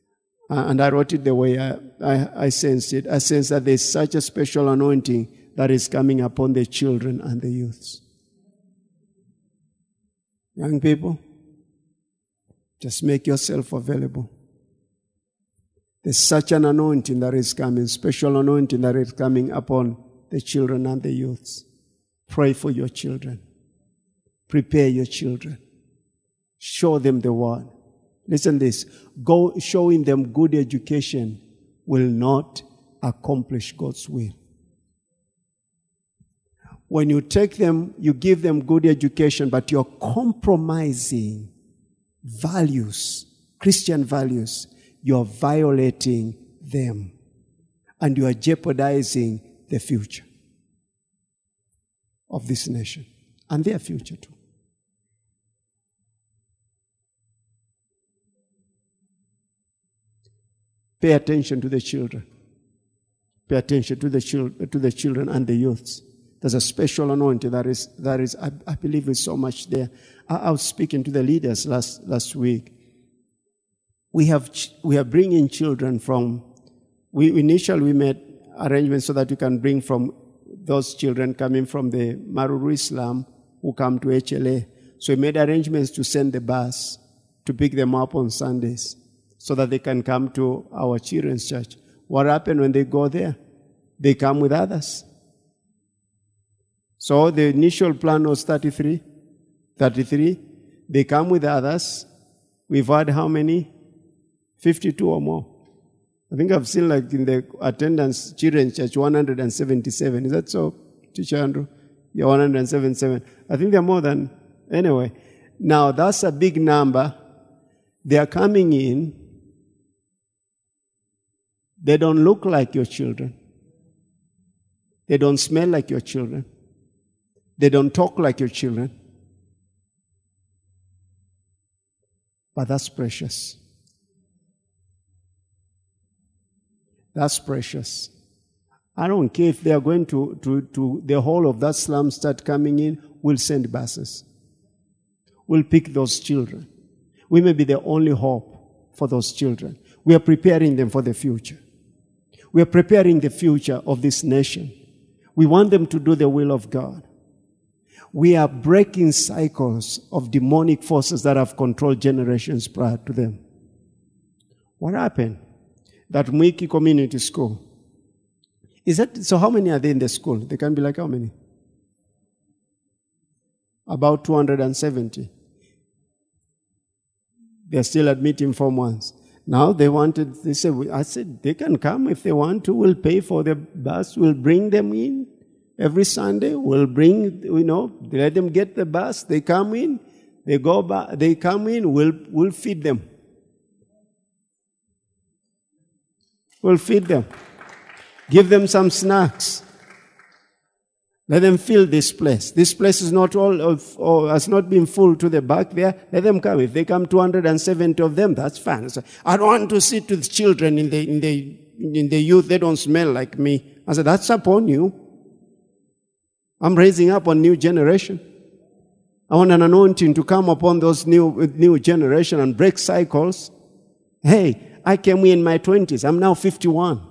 Uh, and I wrote it the way I, I, I sensed it. I sensed that there's such a special anointing that is coming upon the children and the youths. Young people, just make yourself available. There's such an anointing that is coming, special anointing that is coming upon the children and the youths. Pray for your children. Prepare your children. Show them the word. Listen to this. Go showing them good education will not accomplish God's will. When you take them, you give them good education, but you're compromising values, Christian values. You're violating them. And you are jeopardizing the future of this nation and their future too. Pay attention to the children. Pay attention to the children, to the children and the youths. There's a special anointing that is, that is, I, I believe is so much there. I, I was speaking to the leaders last, last week. We have, we are bringing children from, we initially we made arrangements so that we can bring from those children coming from the Maruru Islam who come to H L A. So we made arrangements to send the bus to pick them up on Sundays so that they can come to our children's church. What happened when they go there? They come with others. So the initial plan was thirty-three. thirty-three. They come with others. We've had how many? fifty-two or more. I think I've seen like in the attendance children's church one hundred seventy-seven. Is that so, Teacher Andrew? Yeah, one hundred seventy-seven. I think they're more than, anyway. Now that's a big number. They are coming in. They don't look like your children. They don't smell like your children. They don't talk like your children. But that's precious. That's precious. I don't care if they are going to, to, to the whole of that slum start coming in, we'll send buses. We'll pick those children. We may be the only hope for those children. We are preparing them for the future. We are preparing the future of this nation. We want them to do the will of God. We are breaking cycles of demonic forces that have controlled generations prior to them. What happened? That Mwiki Community School. Is that, so how many are there in the school? They can be like how many? About two hundred seventy. They're still admitting Form ones. Now they wanted, they said, I said, they can come if they want to. We'll pay for the bus. We'll bring them in every Sunday. We'll bring, you know, let them get the bus. They come in. They go back. They come in. We'll, we'll feed them. We'll feed them. Give them some snacks. Let them fill this place. This place is not all of, or has not been full to the back there. Let them come. If they come two hundred seventy of them, that's fine. So, I don't want to sit with children in the in the in the youth. They don't smell like me. I said, that's upon you. I'm raising up a new generation. I want an anointing to come upon those new new generation and break cycles. Hey, I came in my twenties. I'm now fifty-one.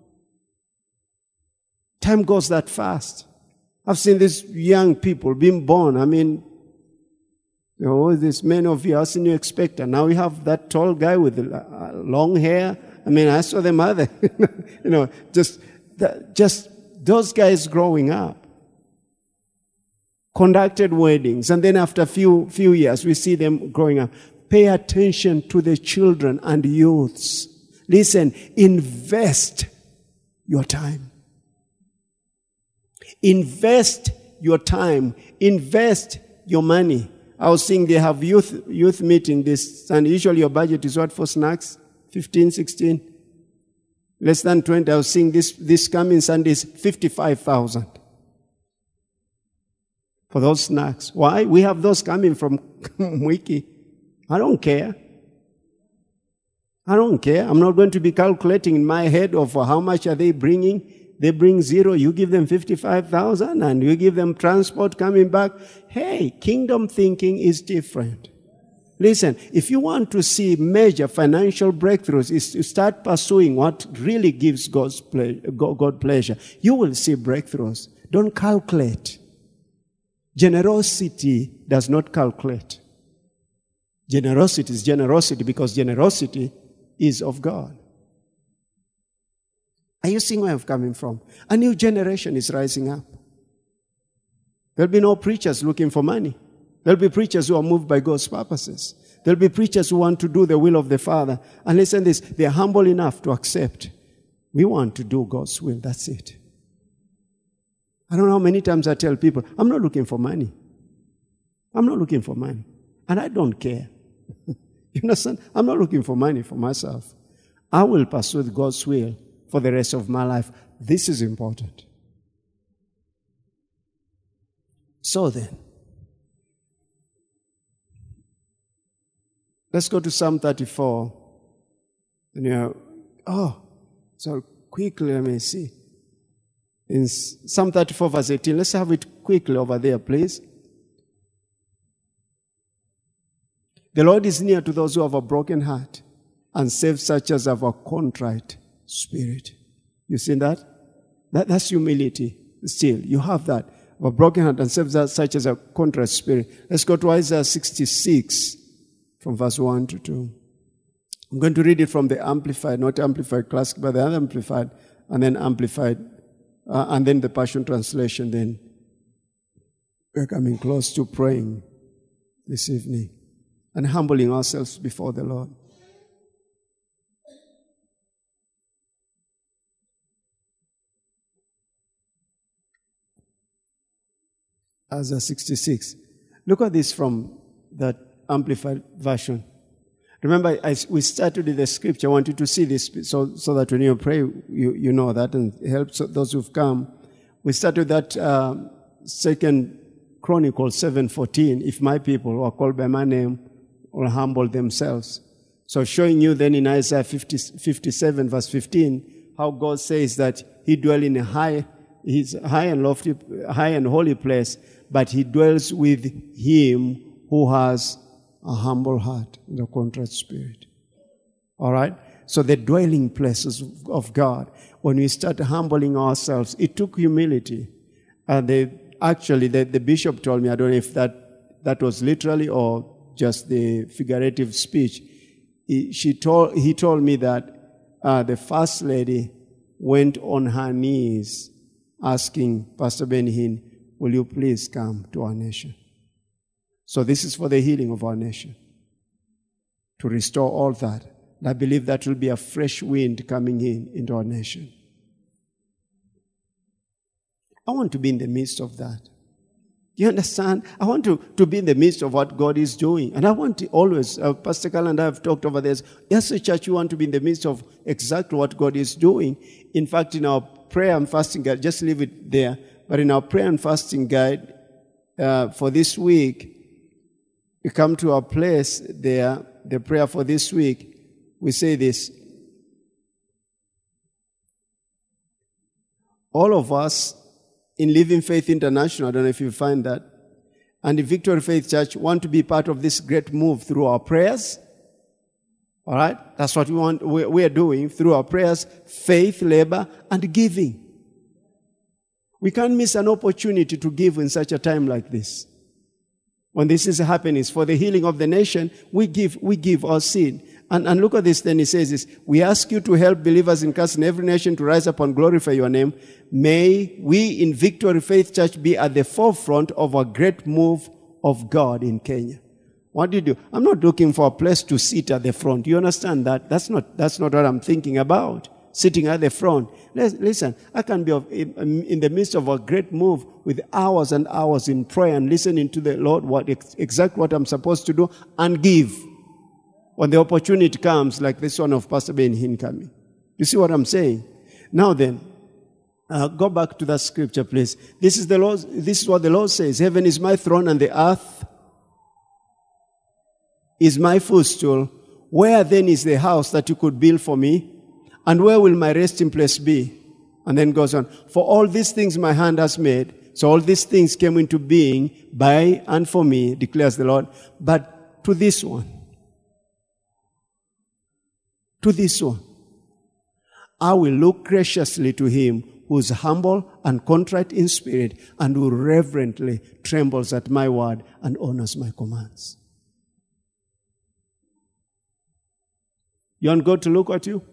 Time goes that fast. I've seen these young people being born. I mean, you know, this many of you, how soon you expect? And now we have that tall guy with uh, long hair. I mean, I saw the mother. you know, just, just those guys growing up. Conducted weddings. And then after a few, few years, we see them growing up. Pay attention to the children and youths. Listen, invest your time. Invest your time. Invest your money. I was seeing they have youth youth meeting this, and usually your budget is what for snacks? fifteen, sixteen? Less than twenty. I was seeing this, this coming Sunday is fifty-five thousand. For those snacks. Why? We have those coming from Mwiki. I don't care. I don't care. I'm not going to be calculating in my head of how much are they bringing. They bring zero, you give them fifty-five thousand, and you give them transport coming back. Hey, kingdom thinking is different. Listen, if you want to see major financial breakthroughs, is to start pursuing what really gives God's ple- God pleasure. You will see breakthroughs. Don't calculate. Generosity does not calculate. Generosity is generosity because generosity is of God. Are you seeing where I'm coming from? A new generation is rising up. There'll be no preachers looking for money. There'll be preachers who are moved by God's purposes. There'll be preachers who want to do the will of the Father. And listen to this, they're humble enough to accept. We want to do God's will. That's it. I don't know how many times I tell people, I'm not looking for money. I'm not looking for money. And I don't care. You understand? I'm not looking for money for myself. I will pursue God's will for the rest of my life. This is important. So then, let's go to Psalm thirty-four. And you oh, so quickly let me see. In Psalm thirty-four verse eighteen, let's have it quickly over there, please. The Lord is near to those who have a broken heart and saves such as have a contrite spirit. You see that? that? That's humility. Still, you have that. A broken heart and saves such as a contrite spirit. Let's go to Isaiah sixty-six from verse one to two. I'm going to read it from the Amplified, not Amplified Classic, but the Amplified, and then Amplified, uh, and then the Passion Translation. Then we're coming close to praying this evening and humbling ourselves before the Lord. Isaiah sixty-six. Look at this from that Amplified version. Remember, I, we started with the scripture. I want you to see this so, so that when you pray, you, you know that and it helps those who've come. We started that uh, second Chronicles seven fourteen. If my people who are called by my name will humble themselves. So showing you then in Isaiah fifty, fifty-seven verse fifteen, how God says that he dwells in a high, his high and lofty, high and holy place, but he dwells with him who has a humble heart and a contrite spirit. All right? So the dwelling places of God, when we start humbling ourselves, it took humility. And they, actually, the, the bishop told me, I don't know if that, that was literally or just the figurative speech. He, she told, he told me that uh, the First Lady went on her knees asking Pastor Ben Hinn, will you please come to our nation? So this is for the healing of our nation, to restore all that. And I believe that will be a fresh wind coming in into our nation. I want to be in the midst of that. You understand? I want to, to be in the midst of what God is doing. And I want to always, uh, Pastor Carl and I have talked over this, as a church, we want to be in the midst of exactly what God is doing. In fact, in our prayer and fasting guide, just leave it there, but in our prayer and fasting guide uh, for this week, we come to a place there, the prayer for this week, we say this. All of us in Living Faith International, I don't know if you find that, and the Victory Faith Church want to be part of this great move through our prayers. All right? That's what we want, we are doing through our prayers, faith, labor, and giving. We can't miss an opportunity to give in such a time like this. When this is happening, it's for the healing of the nation, we give, we give our seed. And, and look at this, then he says this, we ask you to help believers in Christ in every nation to rise up and glorify your name. May we in Victory Faith Church be at the forefront of a great move of God in Kenya. What do you do? I'm not looking for a place to sit at the front. You understand that? That's not, that's not what I'm thinking about, sitting at the front. Listen, I can be in the midst of a great move with hours and hours in prayer and listening to the Lord, what exactly what I'm supposed to do, and give. When the opportunity comes, like this one of Pastor Ben Hinn coming. You see what I'm saying? Now then, uh, go back to that scripture, please. This is the Lord. This is what the Lord says. Heaven is my throne and the earth is my footstool. Where then is the house that you could build for me? And where will my resting place be? And then goes on. For all these things my hand has made. So all these things came into being by and for me, declares the Lord. But to this one, to this one, I will look graciously to him who is humble and contrite in spirit and who reverently trembles at my word and honors my commands. You want God to look at you?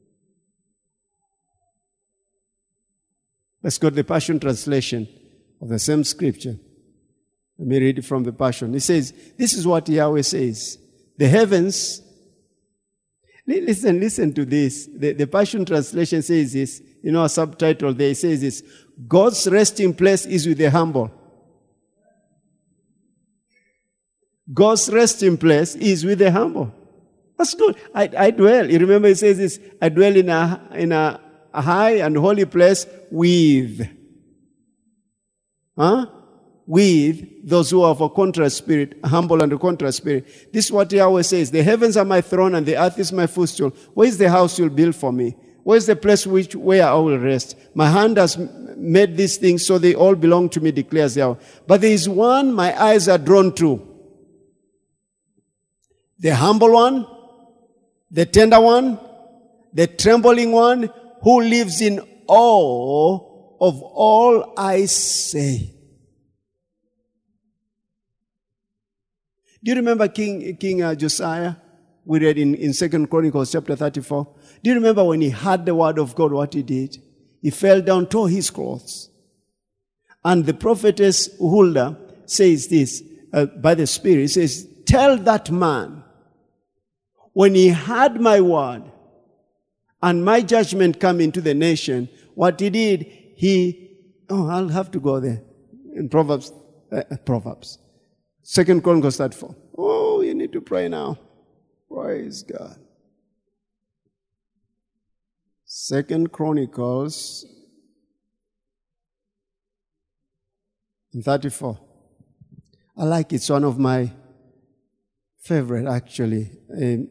Let's go to the Passion Translation of the same scripture. Let me read it from the Passion. It says, this is what Yahweh says. The heavens, listen, listen to this. The, the Passion Translation says this. You know, a subtitle there, it says this. God's resting place is with the humble. God's resting place is with the humble. That's good. I, I dwell. You remember it says this, I dwell in a, in a, a high and holy place with, huh? With those who have a contrite spirit, humble and a contrite spirit. This is what Yahweh says. The heavens are my throne and the earth is my footstool. Where is the house you'll build for me? Where is the place which, where I will rest? My hand has made these things, so they all belong to me, declares Yahweh. But there is one my eyes are drawn to. The humble one, the tender one, the trembling one, who lives in awe of all I say. Do you remember King, King uh, Josiah? We read in, in Second Chronicles chapter thirty-four. Do you remember when he heard the word of God, what he did? He fell down, tore his clothes. And the prophetess Huldah says this, uh, by the Spirit, says, tell that man, when he heard my word and my judgment come into the nation, what he did, he, oh, I'll have to go there. In Proverbs, uh, Proverbs. Second Chronicles thirty-four. Oh, you need to pray now. Praise God. Second Chronicles thirty-four. I like it. It's one of my favorite, actually. Um,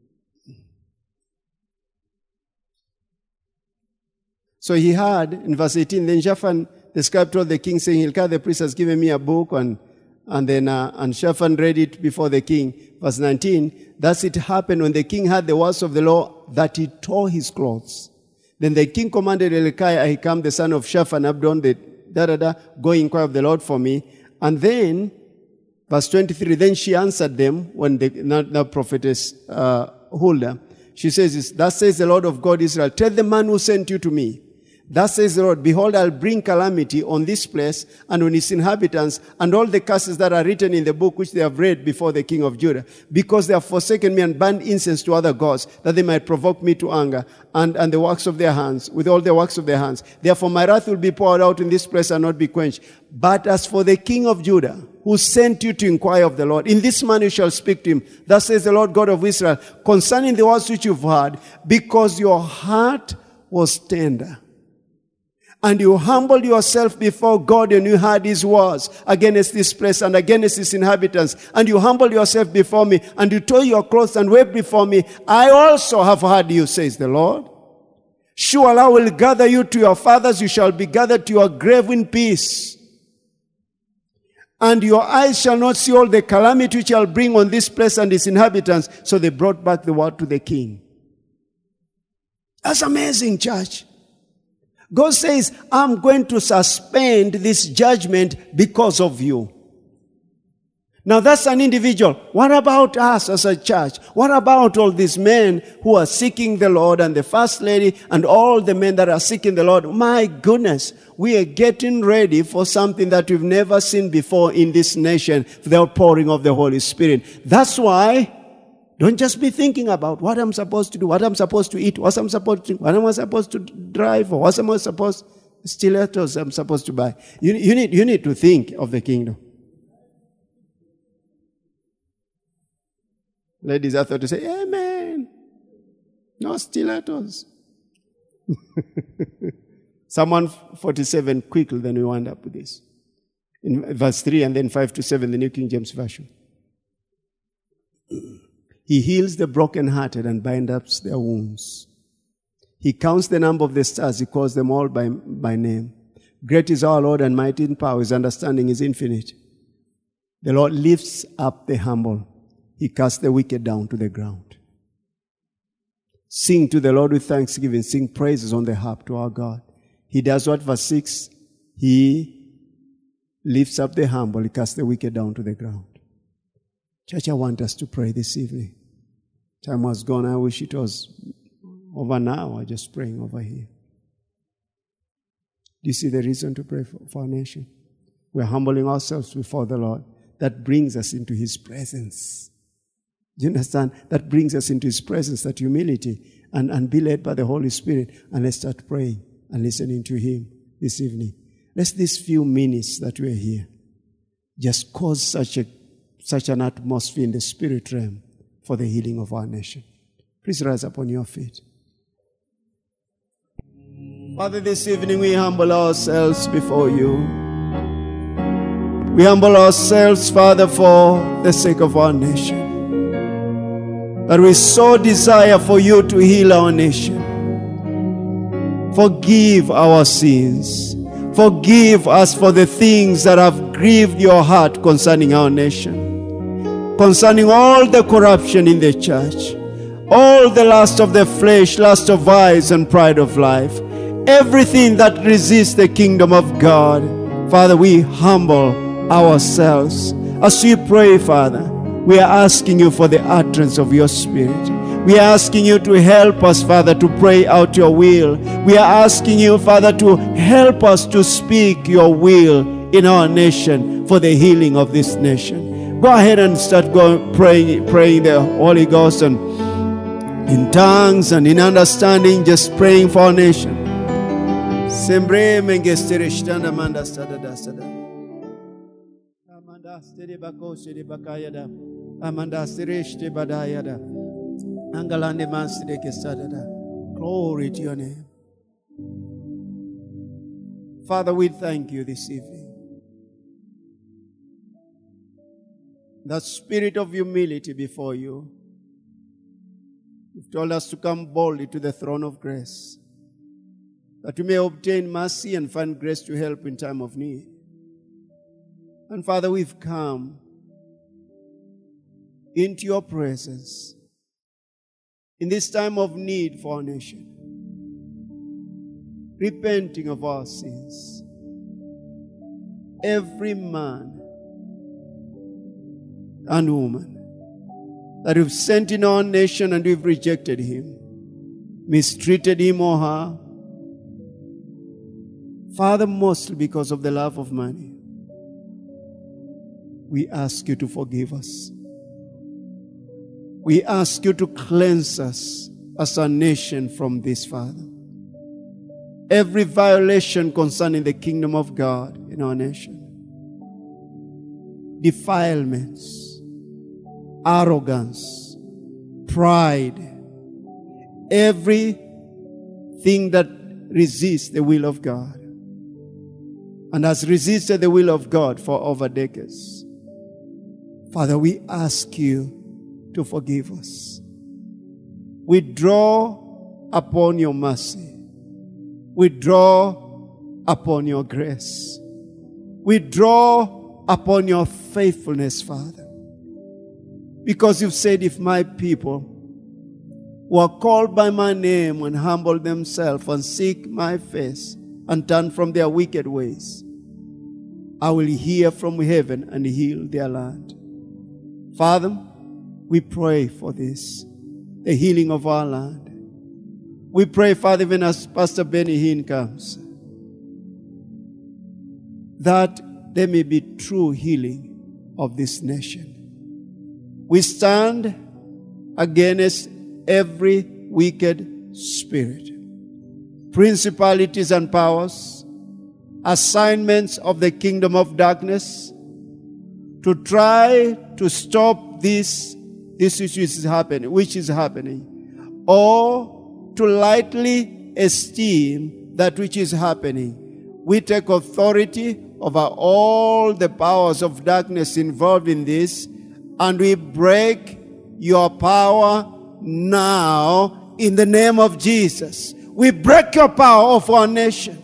so he had, in verse eighteen, then Shaphan the scribe told the king, saying, Hilkiah the priest has given me a book, and And then, uh, and Shaphan read it before the king. Verse nineteen, thus it happened when the king heard the words of the law that he tore his clothes. Then the king commanded Hilkiah, Ahikam, the son of Shaphan, Abdon, the da-da-da, go inquire of the Lord for me. And then, verse twenty-three, then she answered them, when the now, now prophetess uh, Huldah, she says, thus says the Lord of God Israel, tell the man who sent you to me, thus says the Lord, behold, I'll bring calamity on this place and on its inhabitants and all the curses that are written in the book which they have read before the king of Judah, because they have forsaken me and burned incense to other gods, that they might provoke me to anger, and, and the works of their hands, with all the works of their hands. Therefore my wrath will be poured out in this place and not be quenched. But as for the king of Judah, who sent you to inquire of the Lord, in this manner you shall speak to him. Thus says the Lord God of Israel, concerning the words which you've heard, because your heart was tender, and you humbled yourself before God, and you heard his words against this place and against its inhabitants. And you humbled yourself before me, and you tore your clothes and wept before me. I also have heard you, says the Lord. Surely I will gather you to your fathers. You shall be gathered to your grave in peace. And your eyes shall not see all the calamity which I'll bring on this place and its inhabitants. So they brought back the word to the king. That's amazing, church. God says, I'm going to suspend this judgment because of you. Now that's an individual. What about us as a church? What about all these men who are seeking the Lord, and the first lady and all the men that are seeking the Lord? My goodness, we are getting ready for something that we've never seen before in this nation, the outpouring of the Holy Spirit. That's why don't just be thinking about what I'm supposed to do, what I'm supposed to eat, what I'm supposed to, what am I supposed to drive, or what am I supposed, stilettos I'm supposed to buy. You, you need, you need to think of the kingdom. Ladies, I thought to say, amen. No stilettos. Psalm one forty-seven, quickly, then we wind up with this. In verse three and then five to seven, the New King James Version. He heals the brokenhearted and binds up their wounds. He counts the number of the stars. He calls them all by, by name. Great is our Lord and mighty in power. His understanding is infinite. The Lord lifts up the humble. He casts the wicked down to the ground. Sing to the Lord with thanksgiving. Sing praises on the harp to our God. He does what? Verse six. He lifts up the humble. He casts the wicked down to the ground. Church, I want us to pray this evening. Time was gone. I wish it was over now. I'm just praying over here. Do you see the reason to pray for, for our nation? We're humbling ourselves before the Lord. That brings us into his presence. Do you understand? That brings us into his presence, that humility, and, and be led by the Holy Spirit. And let's start praying and listening to him this evening. Let's, these few minutes that we're here, just cause such a such an atmosphere in the spirit realm for the healing of our nation. Please rise up on your feet. Father, this evening we humble ourselves before you. We humble ourselves, Father, for the sake of our nation. That we so desire for you to heal our nation. Forgive our sins. Forgive us for the things that have grieved your heart concerning our nation. Concerning all the corruption in the church, all the lust of the flesh, lust of eyes, and pride of life, everything that resists the kingdom of God. Father, we humble ourselves. As we pray, Father, we are asking you for the utterance of your Spirit. We are asking you to help us, Father, to pray out your will. We are asking you, Father, to help us to speak your will in our nation for the healing of this nation. Go ahead and start going, praying, praying the Holy Ghost, and in tongues and in understanding, just praying for our nation. Sembre mengestere shtanda manda sada da sada. Amanda stede bako stede bakayada. Amanda stireshte badayada. Angalande man stede kesada da. Glory to your name. Father, we thank you this evening. That spirit of humility before you. You've told us to come boldly to the throne of grace, that we may obtain mercy and find grace to help in time of need. And Father, we've come into your presence in this time of need for our nation, repenting of our sins. Every man and woman that we've sent in our nation and we've rejected him, mistreated him or her, Father, mostly because of the love of money, we ask you to forgive us. We ask you to cleanse us as a nation from this, Father. Every violation concerning the kingdom of God in our nation, defilements, arrogance, pride, everything that resists the will of God and has resisted the will of God for over decades. Father, we ask you to forgive us. We draw upon your mercy. We draw upon your grace. We draw upon your faithfulness, Father. Because you've said, if my people who are called by my name and humble themselves and seek my face and turn from their wicked ways, I will hear from heaven and heal their land. Father, we pray for this, the healing of our land. We pray, Father, even as Pastor Benny Hinn comes, that there may be true healing of this nation. We stand against every wicked spirit, principalities and powers, assignments of the kingdom of darkness to try to stop this, this which is happening, which is happening, or to lightly esteem that which is happening. We take authority over all the powers of darkness involved in this, and we break your power now in the name of Jesus. We break your power of our nation.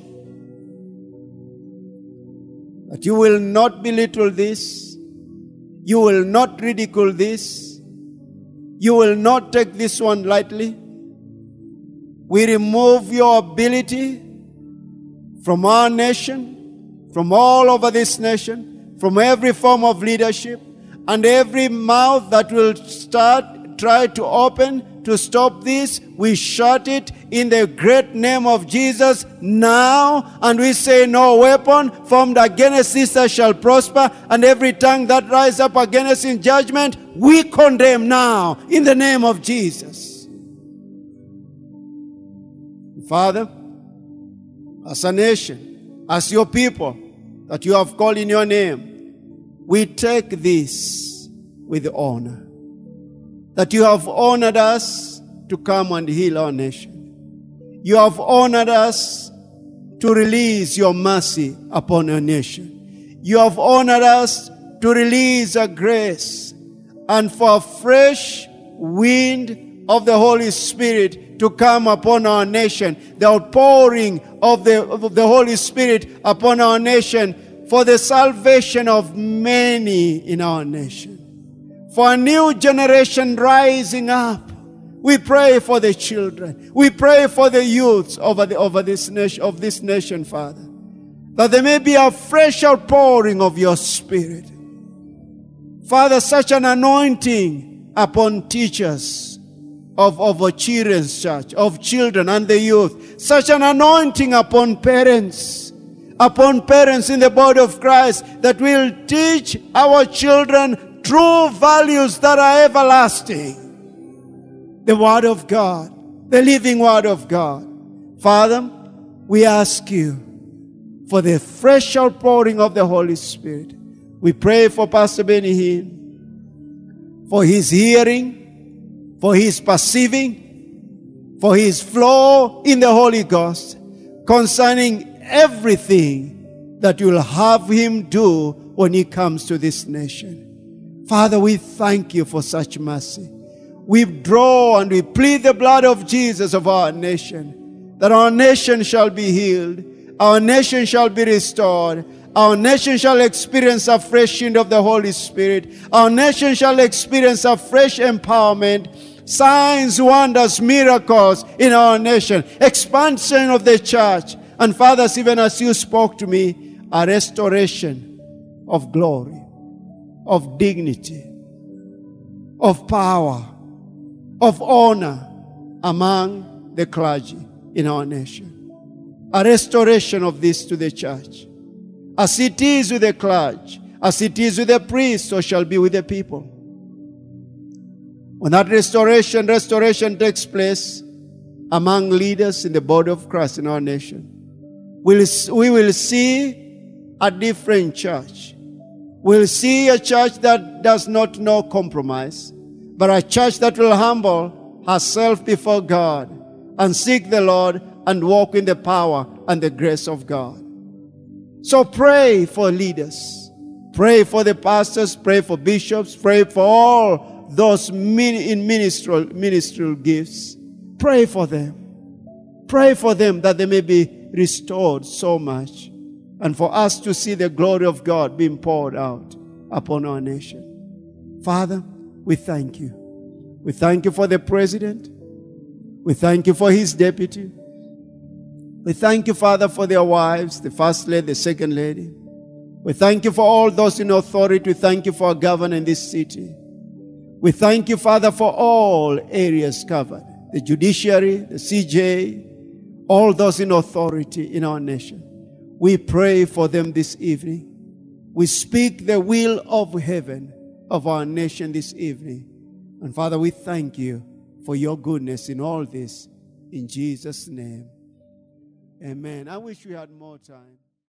That you will not belittle this. You will not ridicule this. You will not take this one lightly. We remove your ability from our nation, from all over this nation, from every form of leadership, and every mouth that will start, try to open to stop this, we shut it in the great name of Jesus now, and we say no weapon formed against sister shall prosper, and every tongue that rises up against in judgment, we condemn now in the name of Jesus. Father, as a nation, as your people that you have called in your name, we take this with honor. That you have honored us to come and heal our nation. You have honored us to release your mercy upon our nation. You have honored us to release a grace and for a fresh wind of the Holy Spirit to come upon our nation. The outpouring of the, of the Holy Spirit upon our nation for the salvation of many in our nation. For a new generation rising up. We pray for the children. We pray for the youths over, the, over this nation, of this nation, Father. That there may be a fresh outpouring of your Spirit. Father, such an anointing upon teachers of, of a children's church, of children and the youth. Such an anointing upon parents. Upon parents in the body of Christ, that will teach our children true values that are everlasting. The Word of God, the living Word of God. Father, we ask you for the fresh outpouring of the Holy Spirit. We pray for Pastor Benny Hinn, for his hearing, for his perceiving, for his flow in the Holy Ghost concerning everything that you'll have him do when he comes to this nation. Father, we thank you for such mercy. We draw and we plead the blood of Jesus of our nation, that our nation shall be healed, our nation shall be restored, Our nation shall experience a fresh wind of the Holy Spirit. Our nation shall experience a fresh empowerment, signs, wonders, miracles in our nation, expansion of the church. And fathers, even as you spoke to me, a restoration of glory, of dignity, of power, of honor among the clergy in our nation. A restoration of this to the church. As it is with the clergy, as it is with the priests, so shall be with the people. When that restoration, restoration takes place among leaders in the body of Christ in our nation, we'll, we will see a different church. We'll see a church that does not know compromise, but a church that will humble herself before God and seek the Lord and walk in the power and the grace of God. So pray for leaders. Pray for the pastors. Pray for bishops. Pray for all those in ministerial, ministerial gifts. Pray for them. Pray for them that they may be restored so much. And for us to see the glory of God being poured out upon our nation. Father, we thank you. We thank you for the president. We thank you for his deputy. We thank you, Father, for their wives, the first lady, the second lady. We thank you for all those in authority. We thank you for our governor in this city. We thank you, Father, for all areas covered. The judiciary, the C J, all those in authority in our nation. We pray for them this evening. We speak the will of heaven of our nation this evening. And Father, we thank you for your goodness in all this. In Jesus' name. Amen. I wish we had more time.